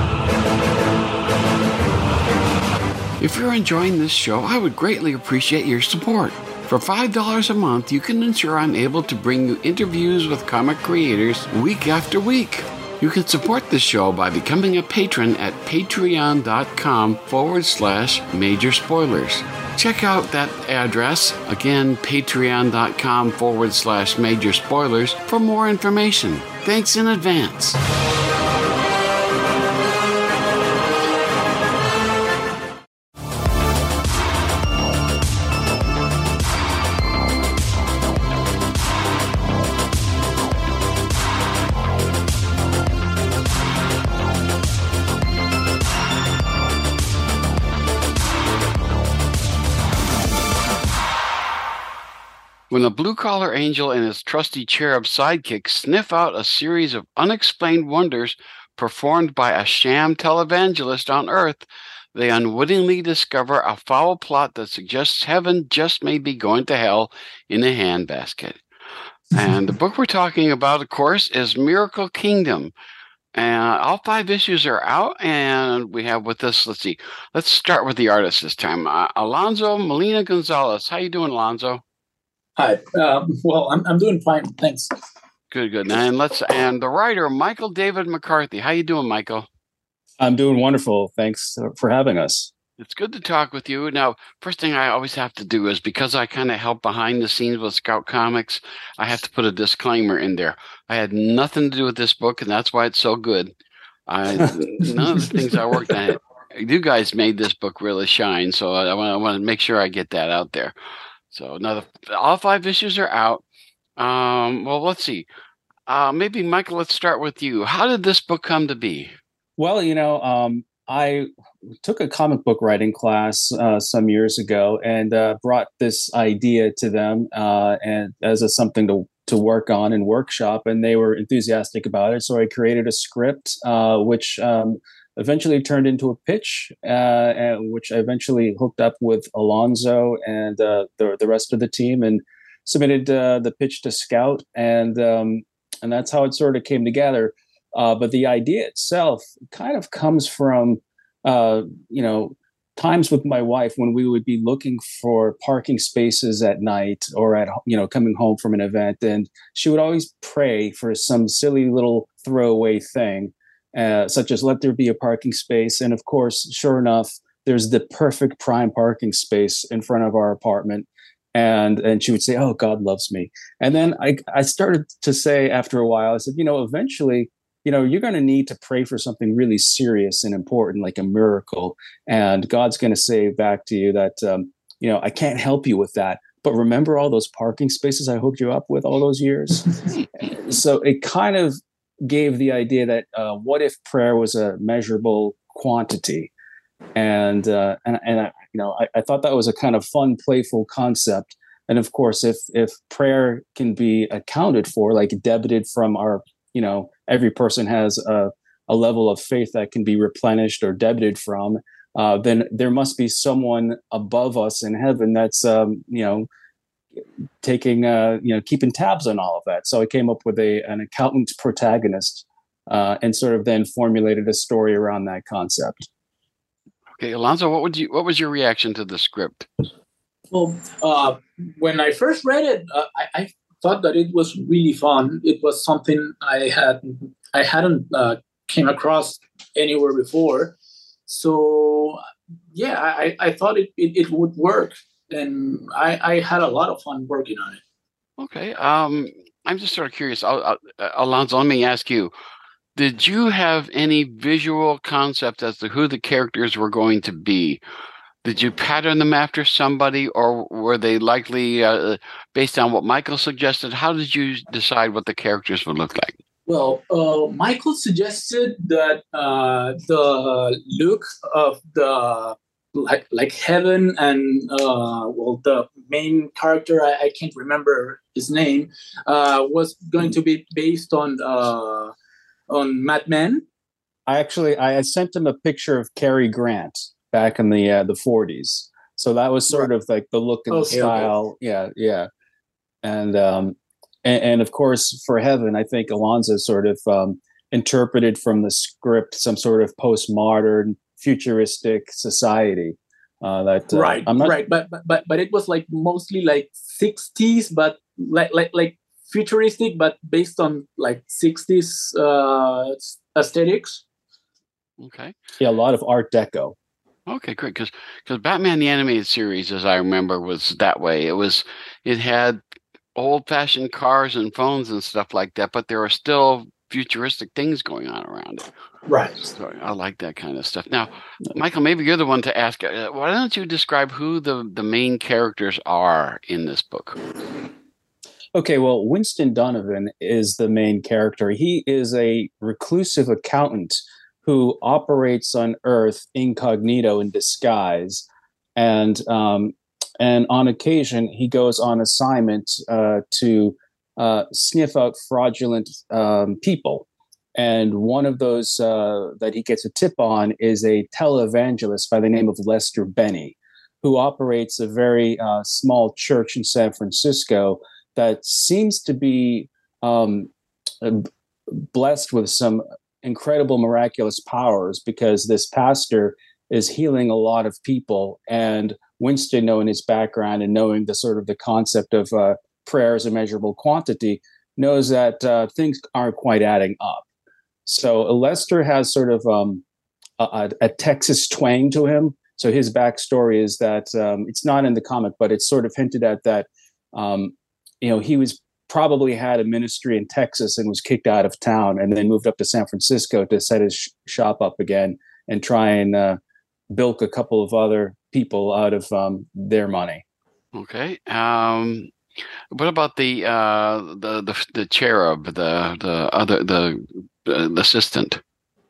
If you're enjoying this show, I would greatly appreciate your support. For five dollars a month, you can ensure I'm able to bring you interviews with comic creators week after week. You can support the show by becoming a patron at patreon.com forward slash major spoilers. Check out that address, again, patreon.com forward slash major spoilers for more information. Thanks in advance. When a blue-collar angel and his trusty cherub sidekick sniff out a series of unexplained wonders performed by a sham televangelist on Earth, they unwittingly discover a foul plot that suggests heaven just may be going to hell in a handbasket. And the book we're talking about, of course, is Miracle Kingdom. And all five issues are out, and we have with us, let's see, let's start with the artist this time. Uh, Alonso Molina Gonzalez. How you doing, Alonso? Hi. Um, well, I'm I'm doing fine. Thanks. Good, good. And let's and the writer Michael David McCarthy. How you doing, Michael? I'm doing wonderful. Thanks for having us. It's good to talk with you. Now, first thing I always have to do is because I kind of help behind the scenes with Scout Comics, I have to put a disclaimer in there. I had nothing to do with this book, and that's why it's so good. I none of the things I worked on. You guys made this book really shine, so I want I want to make sure I get that out there. So now the, all five issues are out. Um, well, let's see. Uh, maybe, Michael, let's start with you. How did this book come to be? Well, you know, um, I took a comic book writing class uh, some years ago and uh, brought this idea to them uh, and as a something to to work on and workshop, and they were enthusiastic about it. So I created a script, uh, which um, eventually turned into a pitch, uh, and which I eventually hooked up with Alonzo and uh, the the rest of the team, and submitted uh, the pitch to Scout, and um, and that's how it sort of came together. Uh, but the idea itself kind of comes from, uh, you know, times with my wife when we would be looking for parking spaces at night or at, you know, coming home from an event. And she would always pray for some silly little throwaway thing, uh, such as let there be a parking space. And of course, sure enough, there's the perfect prime parking space in front of our apartment. And and she would say, oh, God loves me. And then I, I started to say after a while, I said, you know, eventually, you know, you're going to need to pray for something really serious and important, like a miracle. And God's going to say back to you that, um, you know, I can't help you with that. But remember all those parking spaces I hooked you up with all those years? So it kind of gave the idea that uh, what if prayer was a measurable quantity? And, uh, and, and I, you know, I, I thought that was a kind of fun, playful concept. And of course, if if prayer can be accounted for, like debited from our, you know, every person has a, a level of faith that can be replenished or debited from, uh, then there must be someone above us in heaven that's, um, you know, taking, uh, you know, keeping tabs on all of that. So I came up with a an accountant protagonist uh, and sort of then formulated a story around that concept. Okay, Alonzo, what would you? What was your reaction to the script? Well, uh, when I first read it, uh, I, I thought that it was really fun. It was something I had I hadn't uh, came across anywhere before. So yeah, I, I thought it, it, it would work, and I, I had a lot of fun working on it. Okay, um, I'm just sort of curious, I'll, I'll, Alonzo. Let me ask you: did you have any visual concept as to who the characters were going to be? Did you pattern them after somebody, or were they likely uh, based on what Michael suggested? How did you decide what the characters would look like? Well, uh, Michael suggested that uh, the look of the like like heaven and uh, well, the main character, I, I can't remember his name, uh, was going to be based on uh, on Mad Men. I actually I sent him a picture of Cary Grant back in the uh, the forties. So that was sort right. of like the look and okay, style. Okay. Yeah, yeah. And, um, and and of course, for heaven, I think Alonzo sort of um, interpreted from the script some sort of postmodern, futuristic society. Uh, that uh, right, I'm not... right. But but but it was like mostly like sixties, but like like like futuristic, but based on like sixties uh, aesthetics. Okay. Yeah, a lot of Art Deco. Okay, great. Because because Batman the Animated Series, as I remember, was that way. It was it had old-fashioned cars and phones and stuff like that, but there are still futuristic things going on around it. Right. So I like that kind of stuff. Now, Michael, maybe you're the one to ask. Uh, why don't you describe who the, the main characters are in this book? Okay, well, Winston Donovan is the main character. He is a reclusive accountant who operates on Earth incognito in disguise. And um, and on occasion, he goes on assignment uh, to uh, sniff out fraudulent um, people. And one of those uh, that he gets a tip on is a televangelist by the name of Lester Benny, who operates a very uh, small church in San Francisco that seems to be um, blessed with some incredible miraculous powers, because this pastor is healing a lot of people. And Winston, knowing his background and knowing the sort of the concept of uh, prayer as a measurable quantity, knows that uh, things aren't quite adding up. So Lester has sort of um, a, a Texas twang to him. So his backstory is that um, it's not in the comic, but it's sort of hinted at that, um, you know, he was probably had a ministry in Texas and was kicked out of town and then moved up to San Francisco to set his sh- shop up again and try and uh, bilk a couple of other people out of um, their money. Okay. Um, what about the uh, the, the the cherub, the the other the, the assistant?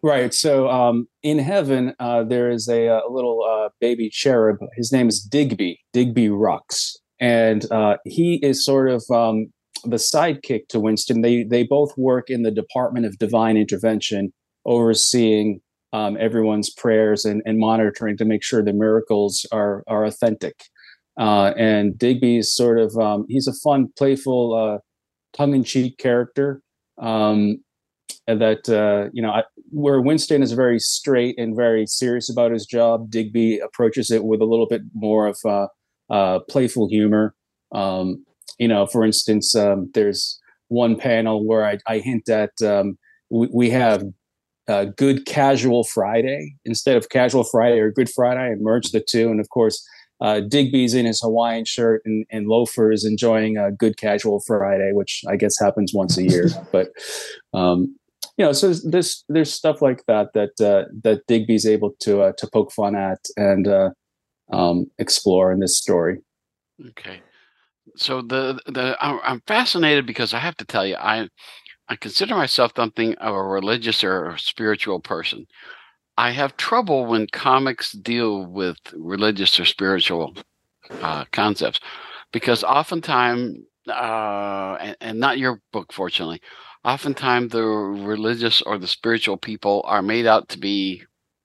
Right. So um, in heaven, uh, there is a, a little uh, baby cherub. His name is Digby, Digby Rux. And uh, he is sort of um, the sidekick to Winston. They, they both work in the Department of Divine Intervention, overseeing um, everyone's prayers and, and monitoring to make sure the miracles are, are authentic. Uh, and Digby is sort of, um, he's a fun, playful, uh, tongue-in-cheek character. Um, that, uh, you know, I, where Winston is very straight and very serious about his job, Digby approaches it with a little bit more of uh, uh, playful humor. Um, you know, for instance, um, there's one panel where I, I hint at um, we, we have uh, Good Casual Friday instead of Casual Friday or Good Friday, and merge the two. And of course, uh, Digby's in his Hawaiian shirt and, and loafers enjoying a Good Casual Friday, which I guess happens once a year. But um, you know, so there's there's stuff like that that uh, that Digby's able to uh, to poke fun at and uh, um, explore in this story. Okay, so the the I'm fascinated because I have to tell you, I I consider myself something of a religious or spiritual person. I have trouble when comics deal with religious or spiritual uh, concepts because oftentimes, uh, and, and not your book, fortunately. Oftentimes, the religious or the spiritual people are made out to be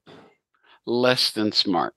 less than smart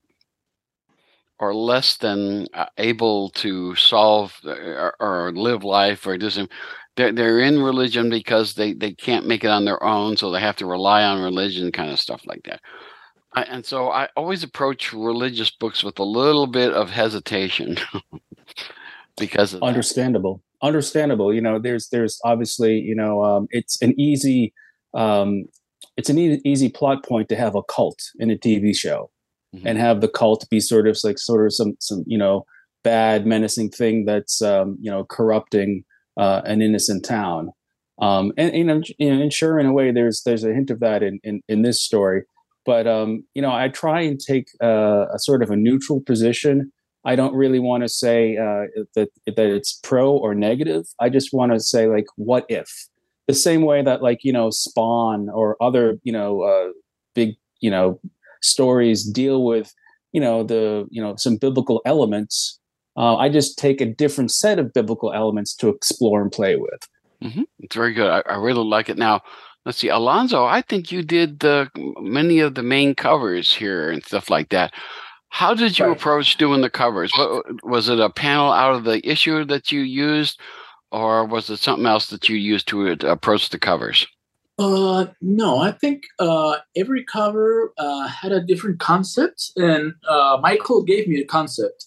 or less than uh, able to solve or, or live life or do some. They're, they're in religion because they, they can't make it on their own, so they have to rely on religion, kind of stuff like that. I, and so I always approach religious books with a little bit of hesitation because of understandable. That. Understandable. You know, there's there's obviously, you know, um, it's an easy um, it's an e- easy plot point to have a cult in a T V show, mm-hmm. and have the cult be sort of like sort of some some you know bad menacing thing that's um, you know corrupting uh, an innocent town. Um, and, you know, and sure, in a way, there's there's a hint of that in in, in this story. But um, you know, I try and take uh, a sort of a neutral position. I don't really want to say uh, that that it's pro or negative. I just want to say, like, what if? The same way that, like, you know, Spawn or other, you know, uh, big, you know, stories deal with, you know, the, you know, some biblical elements. Uh, I just take a different set of biblical elements to explore and play with. Mm-hmm. It's very good. I, I really like it. Now, let's see, Alonzo, I think you did the many of the main covers here and stuff like that. How did you right. approach doing the covers? What, was it a panel out of the issue that you used, or was it something else that you used to approach the covers? Uh, no, I think uh, every cover uh, had a different concept, and uh, Michael gave me a concept.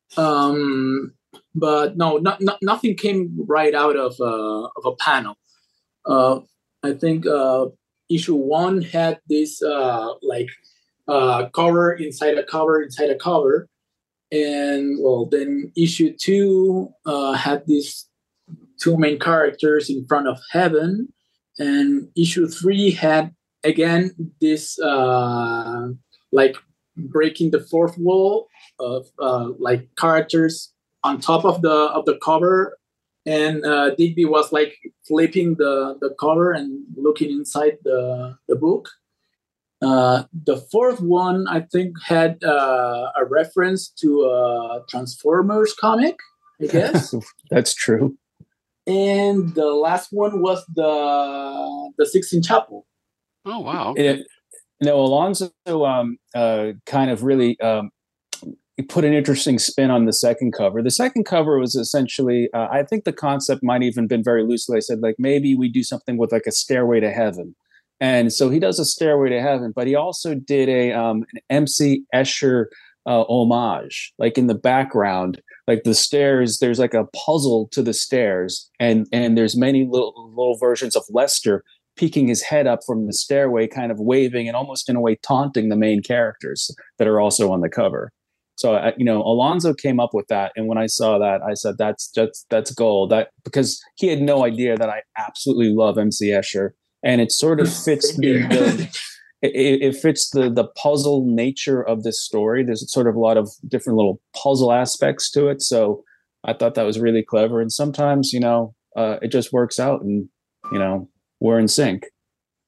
Um, but no, not, not, nothing came right out of uh, of a panel. Uh, I think uh, issue one had this uh, like. Uh, cover inside a cover inside a cover, and well, then issue two uh, had these two main characters in front of heaven, and issue three had again this uh, like breaking the fourth wall of uh, like characters on top of the of the cover, and uh, Digby was like flipping the the cover and looking inside the the book. Uh, the fourth one, I think, had uh, a reference to a Transformers comic, I guess. That's true. And the last one was the the Sixteen Chapel. Oh, wow. Okay. It, no, Alonzo um, uh, kind of really um, put an interesting spin on the second cover. The second cover was essentially, uh, I think the concept might even been very loosely. I said, like, maybe we do something with like a Stairway to Heaven. And so he does a Stairway to Heaven, but he also did a um, an M C Escher uh, homage, like in the background, like the stairs. There's like a puzzle to the stairs, and and there's many little little versions of Lester peeking his head up from the stairway, kind of waving and almost in a way taunting the main characters that are also on the cover. So uh, you know, Alonzo came up with that, and when I saw that, I said, "That's that's that's gold." That because he had no idea that I absolutely love M C Escher. And it sort of fits the, the it, it fits the the puzzle nature of this story. There's sort of a lot of different little puzzle aspects to it. So I thought that was really clever. And sometimes, you know, uh, it just works out, and you know, we're in sync.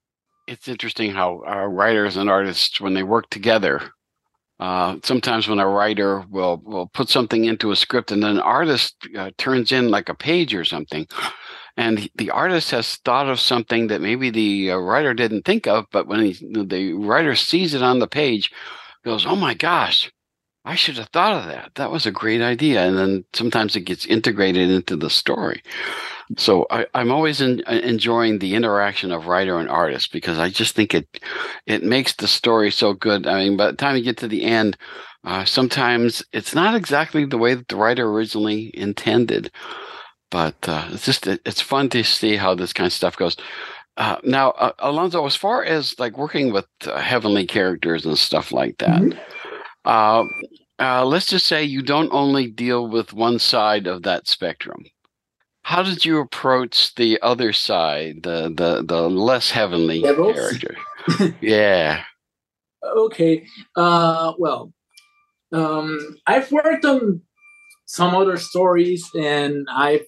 it's interesting how uh, writers and artists, when they work together, uh, sometimes when a writer will will put something into a script and then an artist uh, turns in like a page or something, and the artist has thought of something that maybe the uh, writer didn't think of, but when he, the writer sees it on the page, goes, "Oh my gosh, I should have thought of that. That was a great idea." And then sometimes it gets integrated into the story. So I, I'm always in, enjoying the interaction of writer and artist because I just think it it makes the story so good. I mean, by the time you get to the end, uh, sometimes it's not exactly the way that the writer originally intended, but uh, it's just it, it's fun to see how this kind of stuff goes. Uh, now, uh, Alonso, as far as like working with uh, heavenly characters and stuff like that, mm-hmm. uh, uh, let's just say you don't only deal with one side of that spectrum. How did you approach the other side, the the, the less heavenly Devils? character? Yeah. Okay. Uh, well, um, I've worked on some other stories, and I've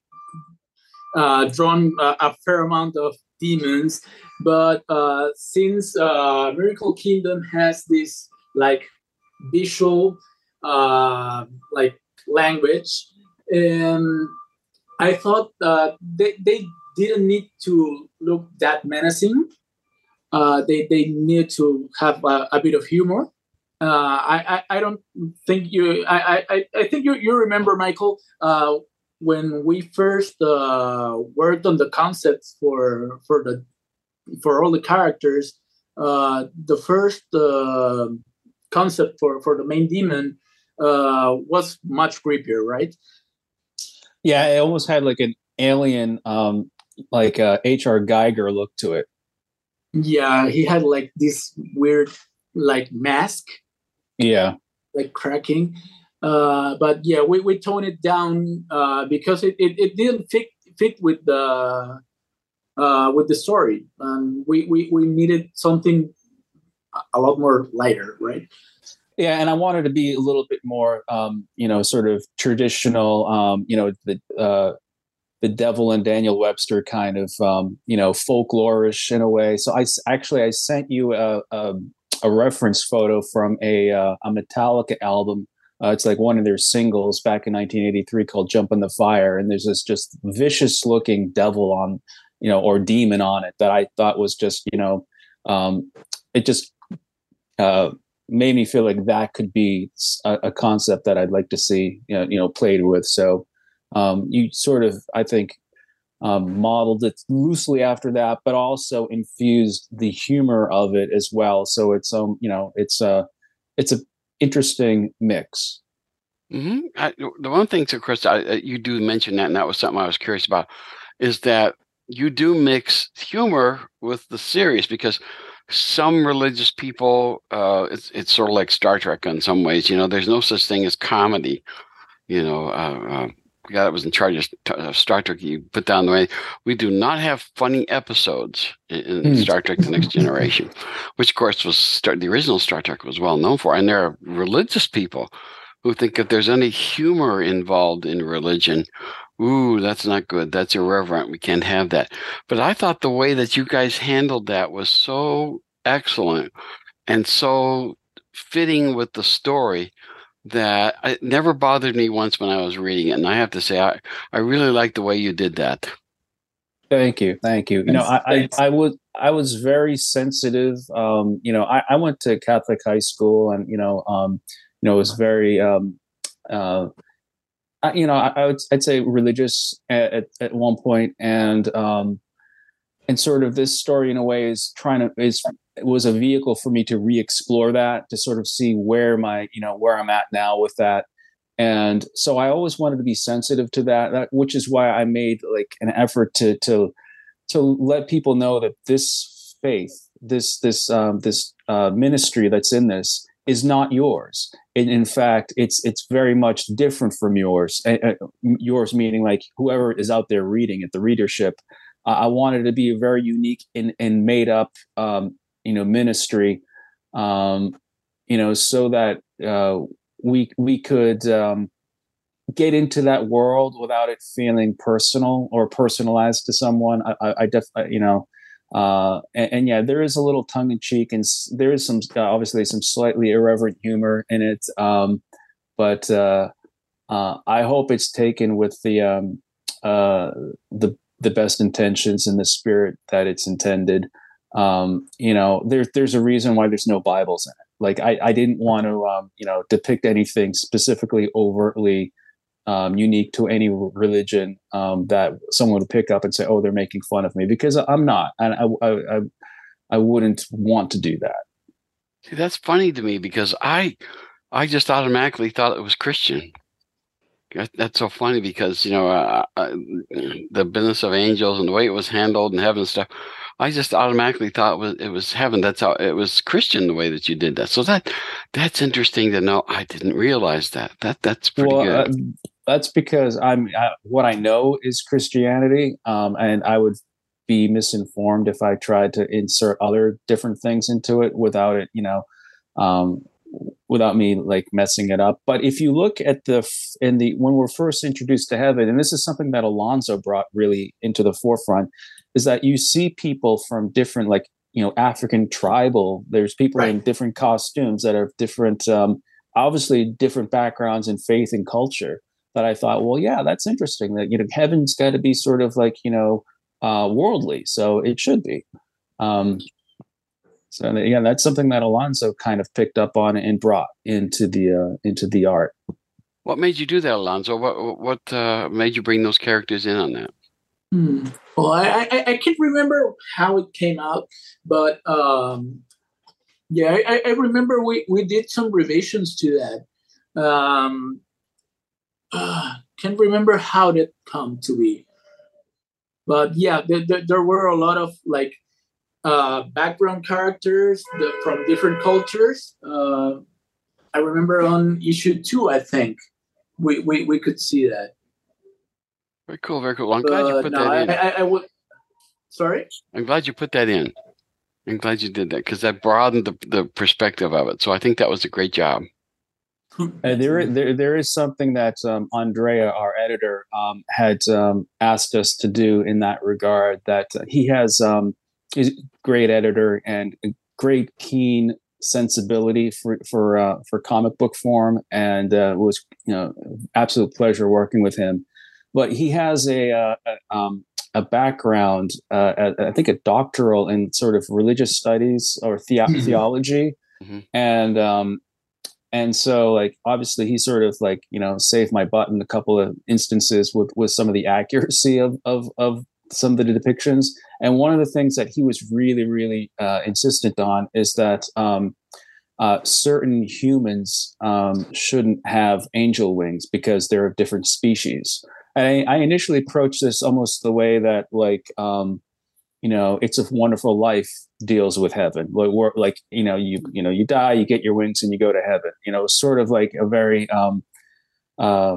uh, drawn a, a fair amount of demons. But uh, since uh, Miracle Kingdom has this like visual uh, like language, and I thought uh, they, they didn't need to look that menacing. Uh, they they need to have a, a bit of humor. Uh, I, I I don't think you. I I, I think you you remember, Michael, uh, when we first uh, worked on the concepts for for the for all the characters. Uh, the first uh, concept for, for the main demon uh, was much creepier, right? Yeah, it almost had like an alien, um, like a H R Geiger look to it. Yeah, he had like this weird, like mask. Yeah, like cracking. Uh, but yeah, we, we toned it down uh, because it, it, it didn't fit fit with the uh, with the story, and we, we, we needed something a lot more lighter, right? Yeah, and I wanted to be a little bit more, um, you know, sort of traditional, um, you know, the uh, the Devil and Daniel Webster kind of, um, you know, folklorish in a way. So I actually I sent you a a, a reference photo from a uh, a Metallica album. Uh, it's like one of their singles back in nineteen eighty-three called "Jump in the Fire," and there's this just vicious looking devil on, you know, or demon on it that I thought was just, you know, um, it just. Uh, made me feel like that could be a, a concept that I'd like to see, you know, you know played with. So um, you sort of, I think, um, modeled it loosely after that, but also infused the humor of it as well. So it's, um, you know, it's a, it's a interesting mix. Mm-hmm. I, the one thing, to Chris, I, you do mention that, and that was something I was curious about, is that you do mix humor with the serious, because some religious people, uh, it's it's sort of like Star Trek in some ways. You know, there's no such thing as comedy. You know, uh, uh, the guy that was in charge of uh, Star Trek, you put down the way, we do not have funny episodes in, in mm. Star Trek: The Next Generation, which of course was Star, the original Star Trek was well known for. And there are religious people who think if there's any humor involved in religion, ooh, that's not good. That's irreverent. We can't have that. But I thought the way that you guys handled that was so excellent and so fitting with the story that it never bothered me once when I was reading it. And I have to say, I, I really like the way you did that. Thank you. Thank you. You know, I, I, I was, I was very sensitive. Um, you know, I, I went to Catholic high school, and, you know, um, you know, it was very, um, uh, I, you know, I, I would, I'd say religious at, at, at one point, and um, and sort of this story in a way is trying to is was a vehicle for me to re-explore that, to sort of see where my, you know, where I'm at now with that. And so I always wanted to be sensitive to that, that which is why I made like an effort to to to let people know that this faith, this this um, this uh, ministry that's in this is not yours. And in fact, it's it's very much different from yours. Uh, yours meaning like whoever is out there reading it, the readership. Uh, I wanted it to be a very unique and, and made up, um, you know, ministry, um, you know, so that uh, we we could um, get into that world without it feeling personal or personalized to someone. I, I, I def, you know, Uh, and, and yeah, there is a little tongue in cheek, and s- there is some uh, obviously some slightly irreverent humor in it. Um, but uh, uh, I hope it's taken with the um, uh, the the best intentions and the spirit that it's intended. Um, you know, there's there's a reason why there's no Bibles in it. Like I, I didn't want to um, you know depict anything specifically overtly um, unique to any religion um, that someone would pick up and say, "Oh, they're making fun of me," because I'm not, and I, I, I, I wouldn't want to do that. See, that's funny to me because I, I just automatically thought it was Christian. That's so funny because you know uh, uh, the business of angels and the way it was handled in heaven and stuff. I just automatically thought it was it was heaven. That's how it was Christian the way that you did that. So that that's interesting to know. I didn't realize that. That that's pretty well, good. Uh, that's because I'm I, what I know is Christianity, um, and I would be misinformed if I tried to insert other different things into it without it, you know, um, without me like messing it up. But if you look at the in the when we're first introduced to heaven, and this is something that Alonso brought really into the forefront, is that you see people from different, like, you know, African tribal. There's people Right. in different costumes that are different, um, obviously different backgrounds in faith and culture. That I thought, well, yeah, that's interesting. That, you know, heaven's got to be sort of like, you know, uh, worldly, so it should be. Um, so yeah, that's something that Alonso kind of picked up on and brought into the uh, into the art. What made you do that, Alonso? What what uh, made you bring those characters in on that? Hmm. Well, I, I I can't remember how it came out, but um, yeah, I, I remember we, we did some revisions to that. Um, uh, can't remember how that come to be, but yeah, there, there, there were a lot of like uh, background characters that, from different cultures. Uh, I remember on issue two, I think we we, we could see that. Very cool, very cool. I'm glad you But put no, that I, in. I, I would. Sorry. I'm glad you put that in. I'm glad you did that because that broadened the, the perspective of it. So I think that was a great job. Uh, there, there, there is something that um, Andrea, our editor, um, had um, asked us to do in that regard. That uh, he has, um, he's a great editor and a great keen sensibility for for uh, for comic book form, and uh, it was, you know, absolute pleasure working with him. But he has a uh, a, um, a background, uh, I think, a doctoral in sort of religious studies or the- Mhm. theology, Mhm. and um, and so, like, obviously, he sort of, like, you know, saved my butt in a couple of instances with with some of the accuracy of of of some of the depictions. And one of the things that he was really, really uh, insistent on is that um, uh, certain humans um, shouldn't have angel wings because they're of different species. And I, I initially approached this almost the way that, like, um, you know, It's a Wonderful Life deals with heaven. Like, we're, like, you know, you you know, you die, you get your wings, and you go to heaven. You know, sort of like a very um, uh,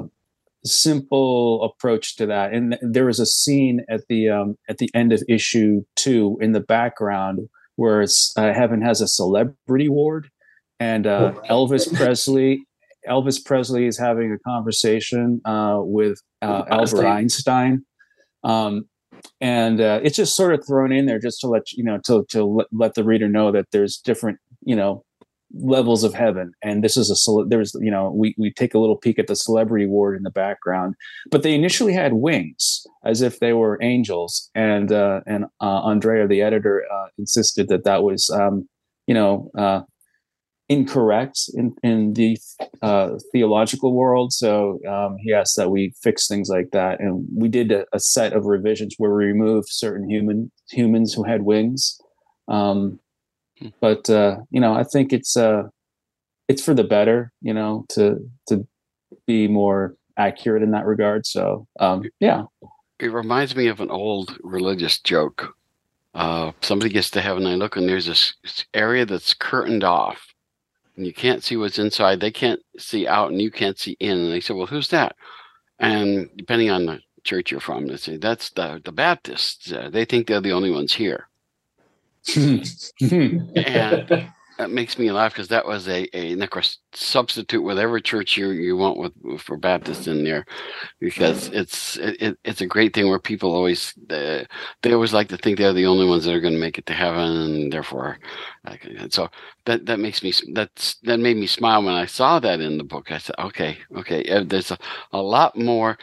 simple approach to that. And there was a scene at the um, at the end of issue two in the background where it's, uh, heaven has a celebrity ward, and uh, Elvis Presley. Elvis Presley is having a conversation uh, with uh, Albert Einstein. Um, and uh, it's just sort of thrown in there just to let you know, to to let, let the reader know that there's different, you know, levels of heaven, and this is a cele- there's, you know, we we take a little peek at the celebrity ward in the background, but they initially had wings as if they were angels, and uh, and uh, Andrea, the editor, uh, insisted that that was um, you know. Uh, incorrect in, in the uh, theological world. So um, he asked that we fix things like that. And we did a, a set of revisions where we removed certain human humans who had wings. Um, but, uh, you know, I think it's uh, it's for the better, you know, to to be more accurate in that regard. So, um, yeah. It reminds me of an old religious joke. Uh, somebody gets to heaven, and I look, and there's this area that's curtained off. And you can't see what's inside. They can't see out, and you can't see in. And they said, well, who's that? And depending on the church you're from, they say, that's the, the Baptists. Uh, they think they're the only ones here. and uh, that makes me laugh because that was a, a necro substitute whatever church you you went with for Baptist in there, because it's it, it's a great thing where people always uh, they always like to think they're the only ones that are going to make it to heaven, and therefore, and so that that makes me that's that made me smile when I saw that in the book. I said, okay, okay, there's a, a lot more.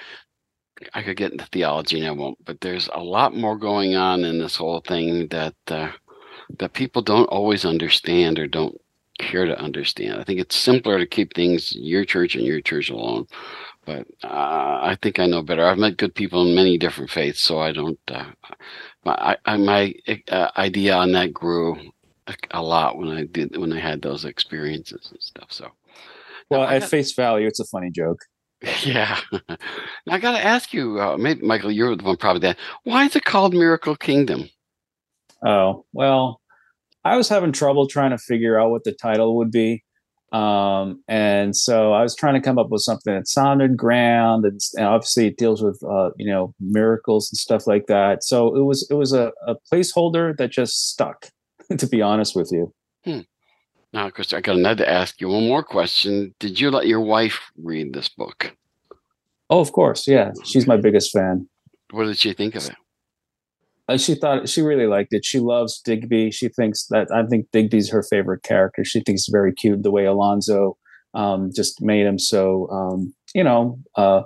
I could get into theology and I won't, but there's a lot more going on in this whole thing that. Uh, that people don't always understand or don't care to understand. I think it's simpler to keep things your church and your church alone. But uh, I think I know better. I've met good people in many different faiths, so I don't. Uh, my I, my uh, idea on that grew a, a lot when I did when I had those experiences and stuff. So, well, now, at got, face value, it's a funny joke. Yeah. Now, I got to ask you, uh, maybe Michael, you're the one probably that. Why is it called Miracle Kingdom? Oh, well, I was having trouble trying to figure out what the title would be. Um, and so I was trying to come up with something that sounded grand, and, and obviously it deals with, uh, you know, miracles and stuff like that. So it was, it was a, a placeholder that just stuck, to be honest with you. Hmm. Now, of course, I got another to ask you one more question. Did you let your wife read this book? Oh, of course. Yeah. She's my biggest fan. What did she think of it? Uh, she thought she really liked it. She loves Digby. She thinks that I think Digby's her favorite character. She thinks it's very cute the way Alonzo um, just made him so um, you know uh,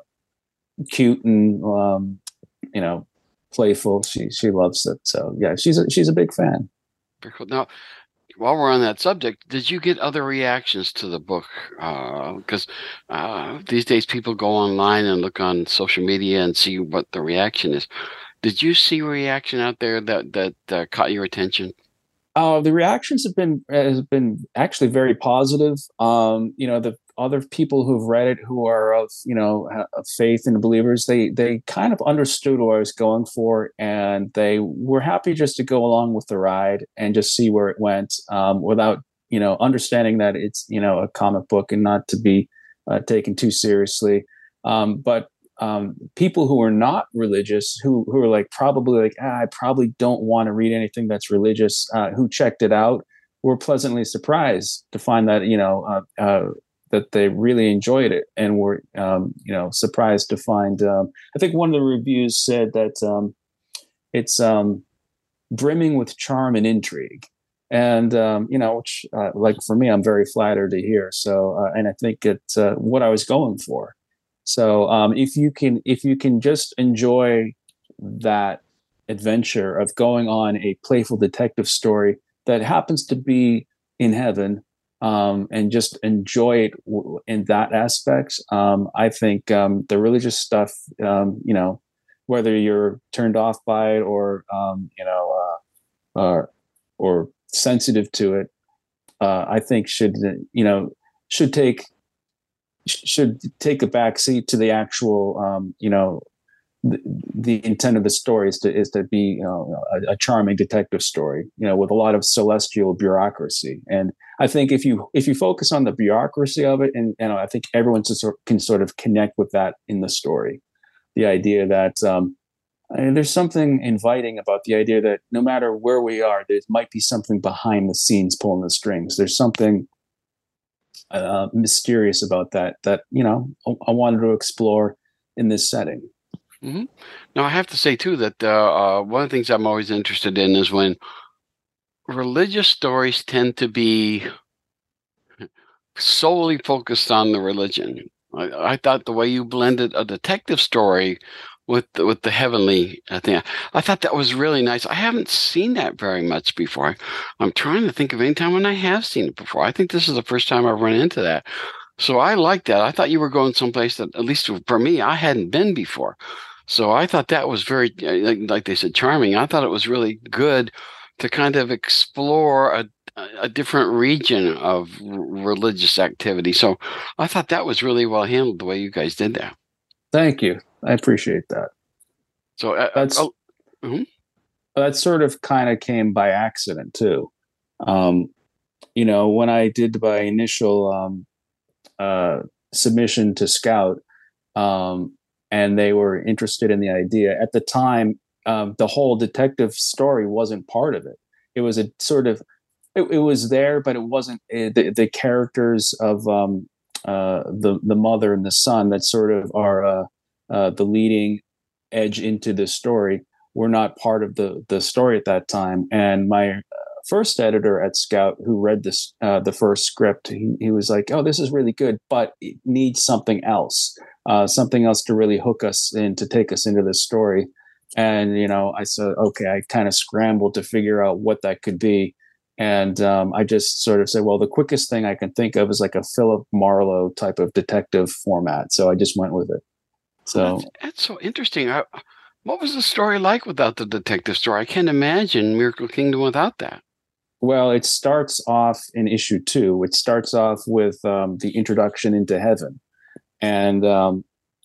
cute and um, you know playful. She she loves it. So yeah, she's a, she's a big fan. Very cool. Now, while we're on that subject, did you get other reactions to the book? Because uh, uh, these days people go online and look on social media and see what the reaction is. Did you see a reaction out there that that uh, caught your attention? Uh, the reactions have been has been actually very positive. Um, you know, the other people who've read it who are of you know of faith and believers, they they kind of understood what I was going for, and they were happy just to go along with the ride and just see where it went, um, without you know understanding that it's you know a comic book and not to be uh, taken too seriously. Um, but Um, people who are not religious, who who are like probably like ah, I probably don't want to read anything that's religious, uh, who checked it out, were pleasantly surprised to find that you know uh, uh, that they really enjoyed it, and were um, you know surprised to find. Um, I think one of the reviews said that um, it's um, brimming with charm and intrigue, and um, you know, which uh, like for me, I'm very flattered to hear. So, uh, and I think it's uh, what I was going for. So um, if you can, if you can just enjoy that adventure of going on a playful detective story that happens to be in heaven, um, and just enjoy it w- in that aspect, um, I think um, the religious stuff, um, you know, whether you're turned off by it or um, you know, uh, or or sensitive to it, uh, I think should you know should take. should take a back seat to the actual, um, you know, the, the intent of the story is to is to be you know, a, a charming detective story, you know, with a lot of celestial bureaucracy. And I think if you if you focus on the bureaucracy of it, and, and I think everyone can sort of connect with that in the story, the idea that um, I mean, there's something inviting about the idea that no matter where we are, there might be something behind the scenes pulling the strings. There's something Uh, mysterious about that that you know I, I wanted to explore in this setting. Mm-hmm. Now I have to say too that uh, uh, one of the things I'm always interested in is when religious stories tend to be solely focused on the religion. I, I thought the way you blended a detective story with the, with the heavenly uh, thing, I thought that was really nice. I haven't seen that very much before. I, I'm trying to think of any time when I have seen it before. I think this is the first time I've run into that. So I like that. I thought you were going someplace that, at least for me, I hadn't been before. So I thought that was very, like, like they said, charming. I thought it was really good to kind of explore a a different region of religious activity. So I thought that was really well handled the way you guys did that. Thank you. I appreciate that. So uh, that's oh, mm-hmm. that sort of kind of came by accident too. Um, you know, when I did my initial um, uh, submission to Scout, um, and they were interested in the idea at the time, um, the whole detective story wasn't part of it. It was a sort of it, it was there, but it wasn't it, the, the characters of um, uh, the the mother and the son that sort of are uh, uh, the leading edge into the story were not part of the the story at that time. And my first editor at Scout, who read this uh, the first script, he, he was like, "Oh, this is really good, but it needs something else, uh, something else to really hook us in, to take us into this story." And you know, I said, "Okay." I kind of scrambled to figure out what that could be, and um, I just sort of said, "Well, the quickest thing I can think of is like a Philip Marlowe type of detective format." So I just went with it. So well, that's, that's so interesting. I, what was the story like without the detective story? I can't imagine Miracle Kingdom without that. Well, it starts off in issue two. It starts off with um, the introduction into heaven, and um,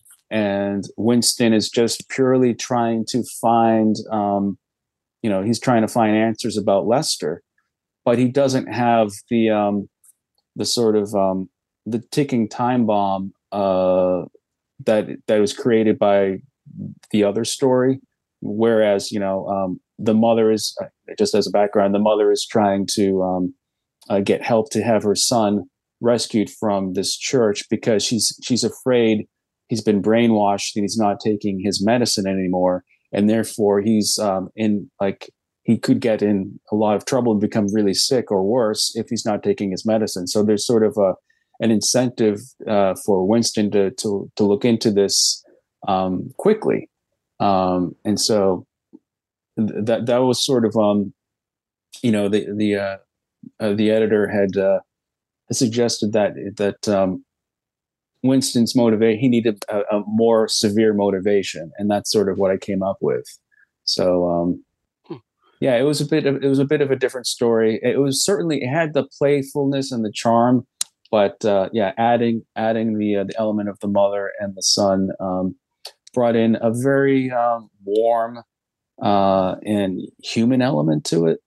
and Winston is just purely trying to find, um, you know, he's trying to find answers about Lester, but he doesn't have the um, the sort of um, the ticking time bomb uh, that that was created by the other story. Whereas, you know, um, the mother is, just as a background, the mother is trying to um, uh, get help to have her son rescued from this church because she's she's afraid he's been brainwashed and he's not taking his medicine anymore, and therefore he's um, in like he could get in a lot of trouble and become really sick or worse if he's not taking his medicine. So there's sort of a an incentive uh, for Winston to to to look into this um, quickly. Um, and so th- that that was sort of, um, you know, the the uh, uh, the editor had uh, suggested that that um, Winston's motivate he needed a, a more severe motivation, and that's sort of what I came up with. So um, hmm. yeah, it was a bit of, it was a bit of a different story. It was certainly it had the playfulness and the charm, but uh, yeah, adding adding the uh, the element of the mother and the son. Um, brought in a very um, warm uh, and human element to it.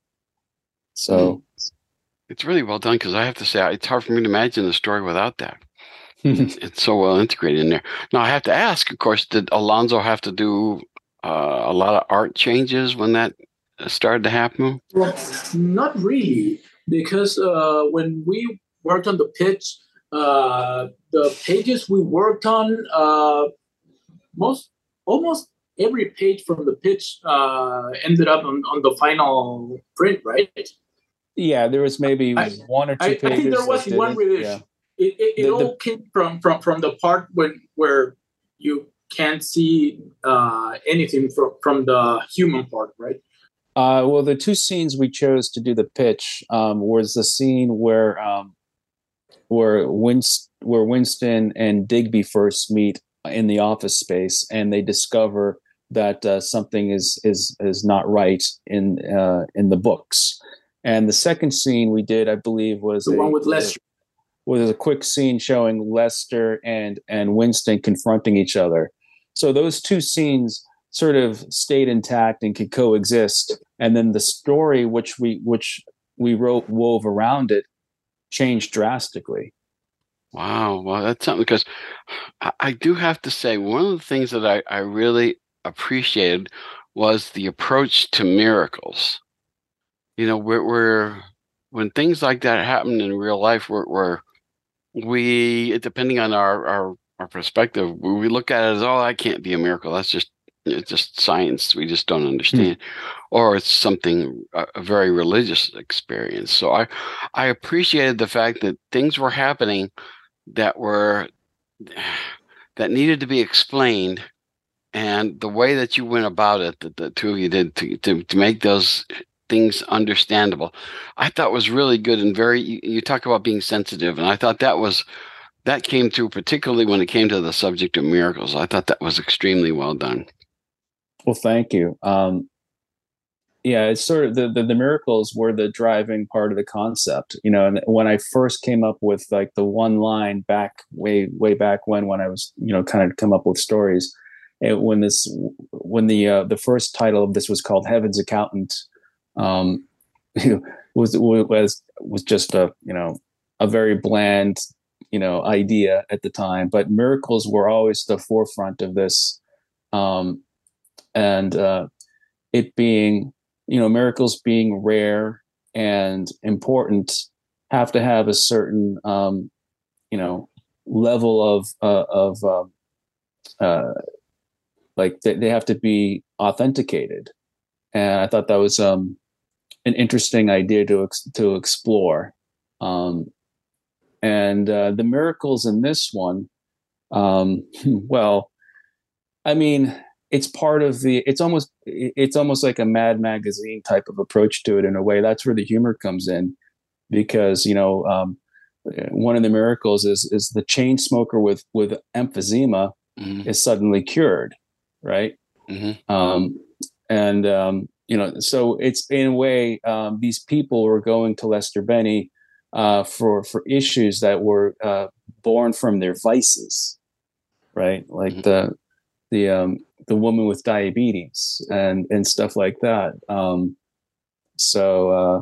So it's really well done, because I have to say, it's hard for me to imagine the story without that. it's, it's so well integrated in there. Now, I have to ask, of course, did Alonso have to do uh, a lot of art changes when that started to happen? Well, not really, because uh, when we worked on the pitch, uh, the pages we worked on, uh, most almost every page from the pitch uh, ended up on, on the final print, right? Yeah, there was maybe I, one or two I, pages. I think there was one revision. Yeah. It, it, it the, all the, came from, from, from the part when where you can't see uh, anything from, from the human part, right? Uh, well, the two scenes we chose to do the pitch um, was the scene where um, where Winst- where Winston and Digby first meet in the office space, and they discover that uh, something is is is not right in uh, in the books. And the second scene we did, I believe, was the a, one with Lester. Was a quick scene showing Lester and and Winston confronting each other. So those two scenes sort of stayed intact and could coexist. And then the story, which we which we wrote wove around it, changed drastically. Wow. Well, that's something, because I, I do have to say, one of the things that I, I really appreciated was the approach to miracles. You know, we're, we're when things like that happen in real life, we're, we're we, depending on our, our, our perspective, we look at it as, oh, that can't be a miracle. That's just, it's just science. We just don't understand. Mm. Or it's something, a, a very religious experience. So I, I appreciated the fact that things were happening that were that needed to be explained, and the way that you went about it, that the two of you did to, to, to make those things understandable, I thought was really good. And very, you, you talk about being sensitive, and I thought that was that came through, particularly when it came to the subject of miracles. I thought that was extremely well done. Well, thank you. Um, yeah, it's sort of the, the the miracles were the driving part of the concept, you know. And when I first came up with like the one line back way way back when when I was, you know, kind of come up with stories, it, when this when the uh, the first title of this was called Heaven's Accountant, um, was was was just a you know a very bland you know idea at the time, but miracles were always the forefront of this, um, and uh, it being. You know, miracles being rare and important have to have a certain, um, you know, level of uh, of uh, uh, like they, they have to be authenticated. And I thought that was um, an interesting idea to ex- to explore. Um, and uh, the miracles in this one, um, well, I mean, it's part of the. It's almost it's almost like a Mad Magazine type of approach to it in a way. That's where the humor comes in, because you know um, one of the miracles is is the chain smoker with with emphysema mm-hmm. is suddenly cured, right? Mm-hmm. Um, and um, you know, so it's in a way um, these people were going to Lester Benny uh, for for issues that were uh, born from their vices, right? Like mm-hmm. the the um, the woman with diabetes and and stuff like that. Um, so. Uh,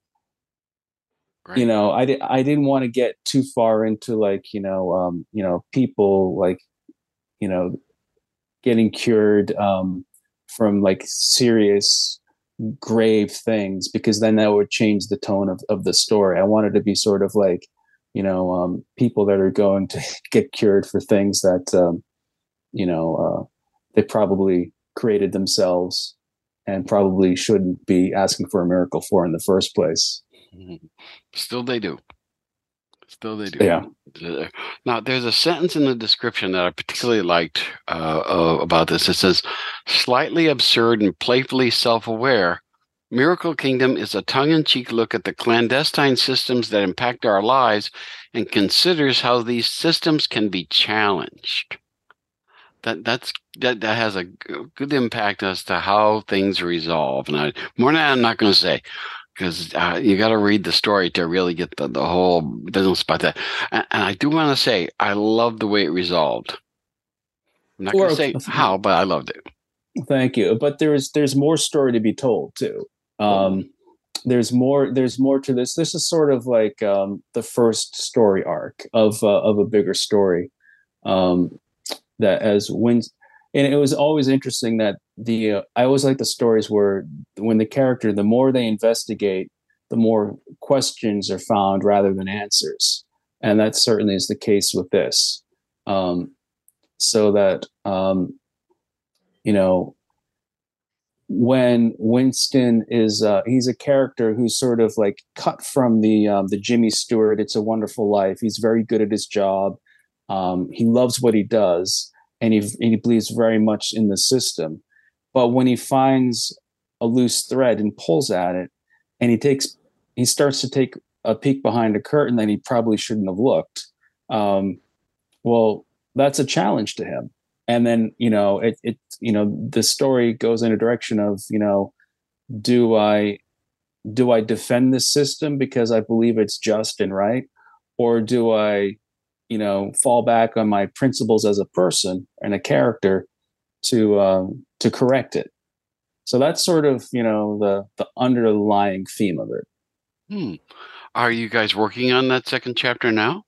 Right. You know, I, di- I didn't want to get too far into like, you know, um, you know, people like, you know, getting cured um, from like serious, grave things, because then that would change the tone of, of the story. I wanted to be sort of like, you know, um, people that are going to get cured for things that, um, you know, uh, they probably created themselves and probably shouldn't be asking for a miracle for in the first place. Still they do. Still they do. Yeah. Now, there's a sentence in the description that I particularly liked uh, uh, about this. It says, slightly absurd and playfully self-aware, Miracle Kingdom is a tongue-in-cheek look at the clandestine systems that impact our lives and considers how these systems can be challenged. That that's that, that has a good impact as to how things resolve. And I, more than that, I'm not going to say, because uh, you got to read the story to really get the, the whole business about that. And, and I do want to say, I love the way it resolved. I'm not going to say how, but I loved it. Thank you. But there's there's more story to be told too. Um, there's more there's more to this. This is sort of like um, the first story arc of uh, of a bigger story. Um, that as when. And it was always interesting that the uh, I always like the stories where when the character, the more they investigate, the more questions are found rather than answers. And that certainly is the case with this. Um, so that, um, you know, when Winston is, uh, he's a character who's sort of like cut from the, um, the Jimmy Stewart, It's a Wonderful Life. He's very good at his job. Um, he loves what he does. And he, and he believes very much in the system. But when he finds a loose thread and pulls at it, and he takes, he starts to take a peek behind a curtain that he probably shouldn't have looked. Um, well, that's a challenge to him. And then, you know, it, it, you know, the story goes in a direction of, you know, do I, do I defend this system because I believe it's just and right? Or do I, you know, fall back on my principles as a person and a character to um, to correct it? So that's sort of, you know, the the underlying theme of it. Hmm. Are you guys working on that second chapter now?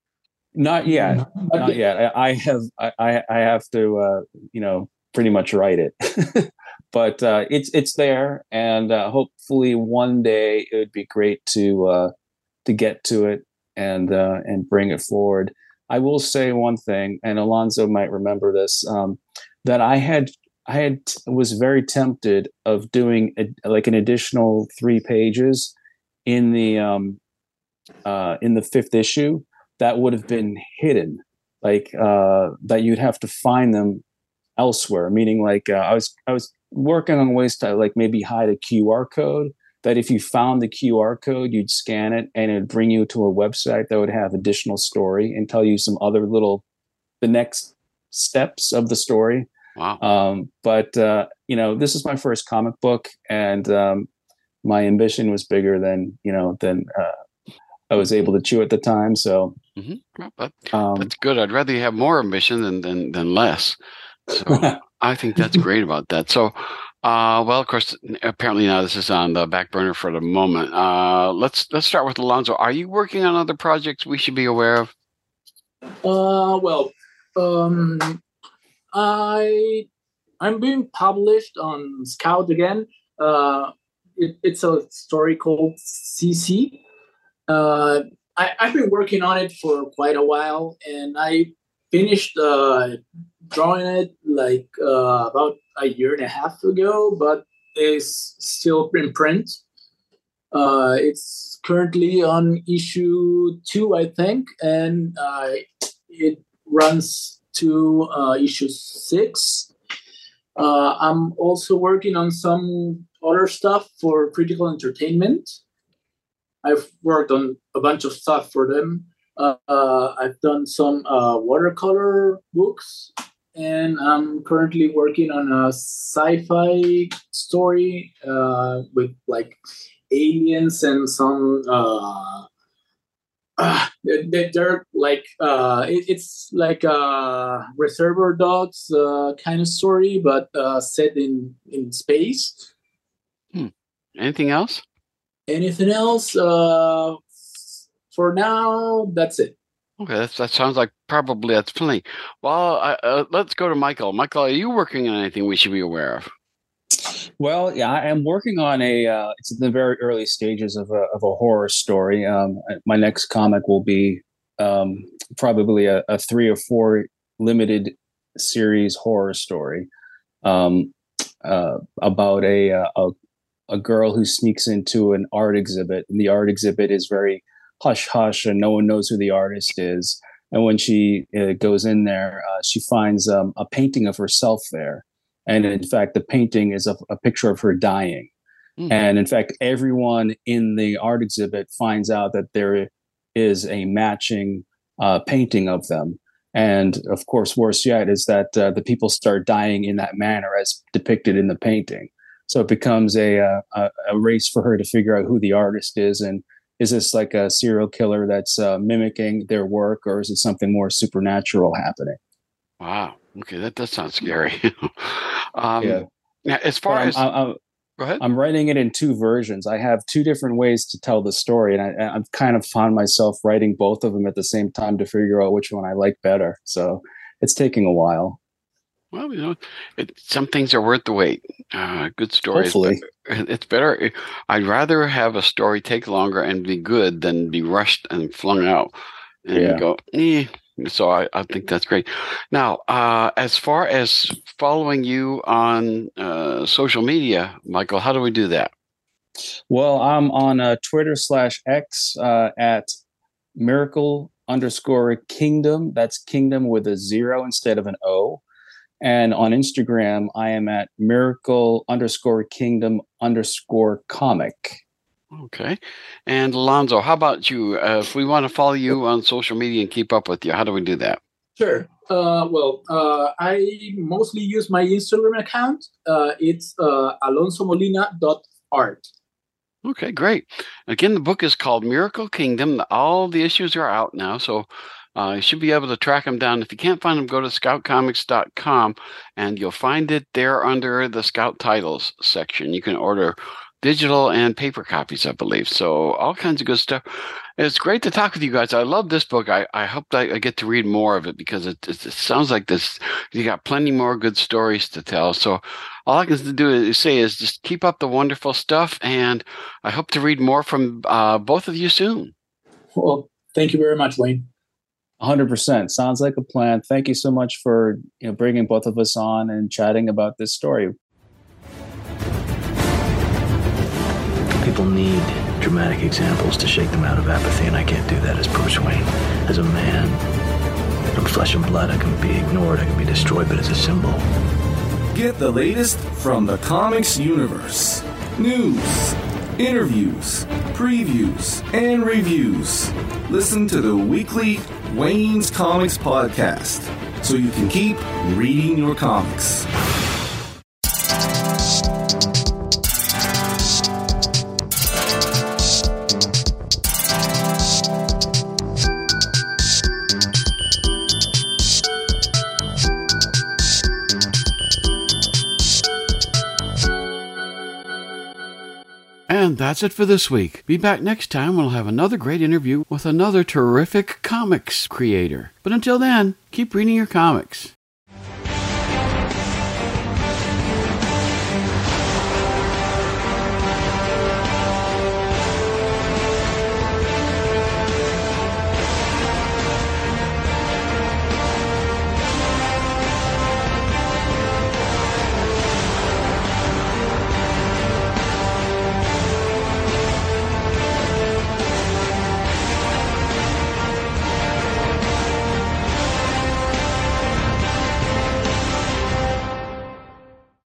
Not yet. Not yet. I, I have I I have to uh, you know, pretty much write it. But uh, it's it's there, and uh, hopefully one day it would be great to uh, to get to it and uh, and bring it forward. I will say one thing, and Alonzo might remember this, um, that I had I had was very tempted of doing a, like an additional three pages in the um, uh, in the fifth issue that would have been hidden, like uh, that you'd have to find them elsewhere. Meaning, like uh, I was I was working on ways to like maybe hide a Q R code. That if you found the Q R code, you'd scan it and it'd bring you to a website that would have additional story and tell you some other little, the next steps of the story. Wow. Um, but, uh, you know, this is my first comic book, and um, my ambition was bigger than, you know, than uh, I was able to chew at the time. So mm-hmm. well, that, um, that's good. I'd rather you have more ambition than, than, than less. So I think that's great about that. So, Uh, well, of course, apparently now this is on the back burner for the moment. Uh, let's let's start with Alonzo. Are you working on other projects we should be aware of? Uh, well, um, I I'm being published on Scout again. Uh, it, it's a story called C C. Uh, I, I've been working on it for quite a while, and I finished uh, drawing it like uh, about a year and a half ago, but it's still in print. Uh, it's currently on issue two, I think, and uh, it runs to uh, issue six. Uh, I'm also working on some other stuff for Critical Entertainment. I've worked on a bunch of stuff for them. Uh, uh, I've done some uh, watercolor books, and I'm currently working on a sci-fi story uh, with like aliens and some. Uh, uh, they're, they're like uh, it, it's like a Reservoir Dogs uh, kind of story, but uh, set in in space. Hmm. Anything else? Anything else? Uh, for now, that's it. Okay, that's, that sounds like probably that's plenty. Well, I, uh, let's go to Michael. Michael, are you working on anything we should be aware of? Well, yeah, I am working on a. Uh, it's in the very early stages of a of a horror story. Um, my next comic will be um, probably a, a three or four limited series horror story um, uh, about a, a a girl who sneaks into an art exhibit, and the art exhibit is very hush hush, and no one knows who the artist is. And when she uh, goes in there, uh, she finds um, a painting of herself there. And in fact, the painting is a, a picture of her dying. Mm. And in fact, everyone in the art exhibit finds out that there is a matching uh, painting of them. And of course, worse yet is that uh, the people start dying in that manner as depicted in the painting. So it becomes a, a, a race for her to figure out who the artist is. And is this like a serial killer that's uh, mimicking their work, or is it something more supernatural happening? Wow. Okay, that does sound scary. um, yeah. Now, as far I'm, as I'm, I'm, go ahead. I'm writing it in two versions. I have two different ways to tell the story, and I, I've kind of found myself writing both of them at the same time to figure out which one I like better. So it's taking a while. Well, you know, it, some things are worth the wait. Uh, good stories. Hopefully. It's better. I'd rather have a story take longer and be good than be rushed and flung out and yeah. go, eh. So I, I think that's great. Now, uh, as far as following you on uh, social media, Michael, how do we do that? Well, I'm on uh, Twitter slash X uh, at Miracle underscore Kingdom. That's Kingdom with a zero instead of an O. And on Instagram, I am at Miracle underscore Kingdom underscore comic. Okay. And Alonzo, how about you? Uh, if we want to follow you on social media and keep up with you, how do we do that? Sure. Uh, well, uh, I mostly use my Instagram account. Uh, it's uh, alonso molina dot art. Okay, great. Again, the book is called Miracle Kingdom. All the issues are out now, so uh, you should be able to track them down. If you can't find them, go to scout comics dot com, and you'll find it there under the Scout Titles section. You can order digital and paper copies, I believe. So all kinds of good stuff. It's great to talk with you guys. I love this book. I, I hope that I get to read more of it because it, it, it sounds like this. You got plenty more good stories to tell. So all I can do is say is just keep up the wonderful stuff, and I hope to read more from uh, both of you soon. Well, thank you very much, Wayne. one hundred percent. Sounds like a plan. Thank you so much for you know bringing both of us on and chatting about this story. People need dramatic examples to shake them out of apathy, and I can't do that as Bruce Wayne. As a man, I'm flesh and blood. I can be ignored, I can be destroyed, but as a symbol. Get the latest from the comics universe. News, interviews, previews, and reviews. Listen to the weekly Wayne's Comics podcast so you can keep reading your comics. And that's it for this week. Be back next time. We'll have another great interview with another terrific comics creator. But until then, keep reading your comics.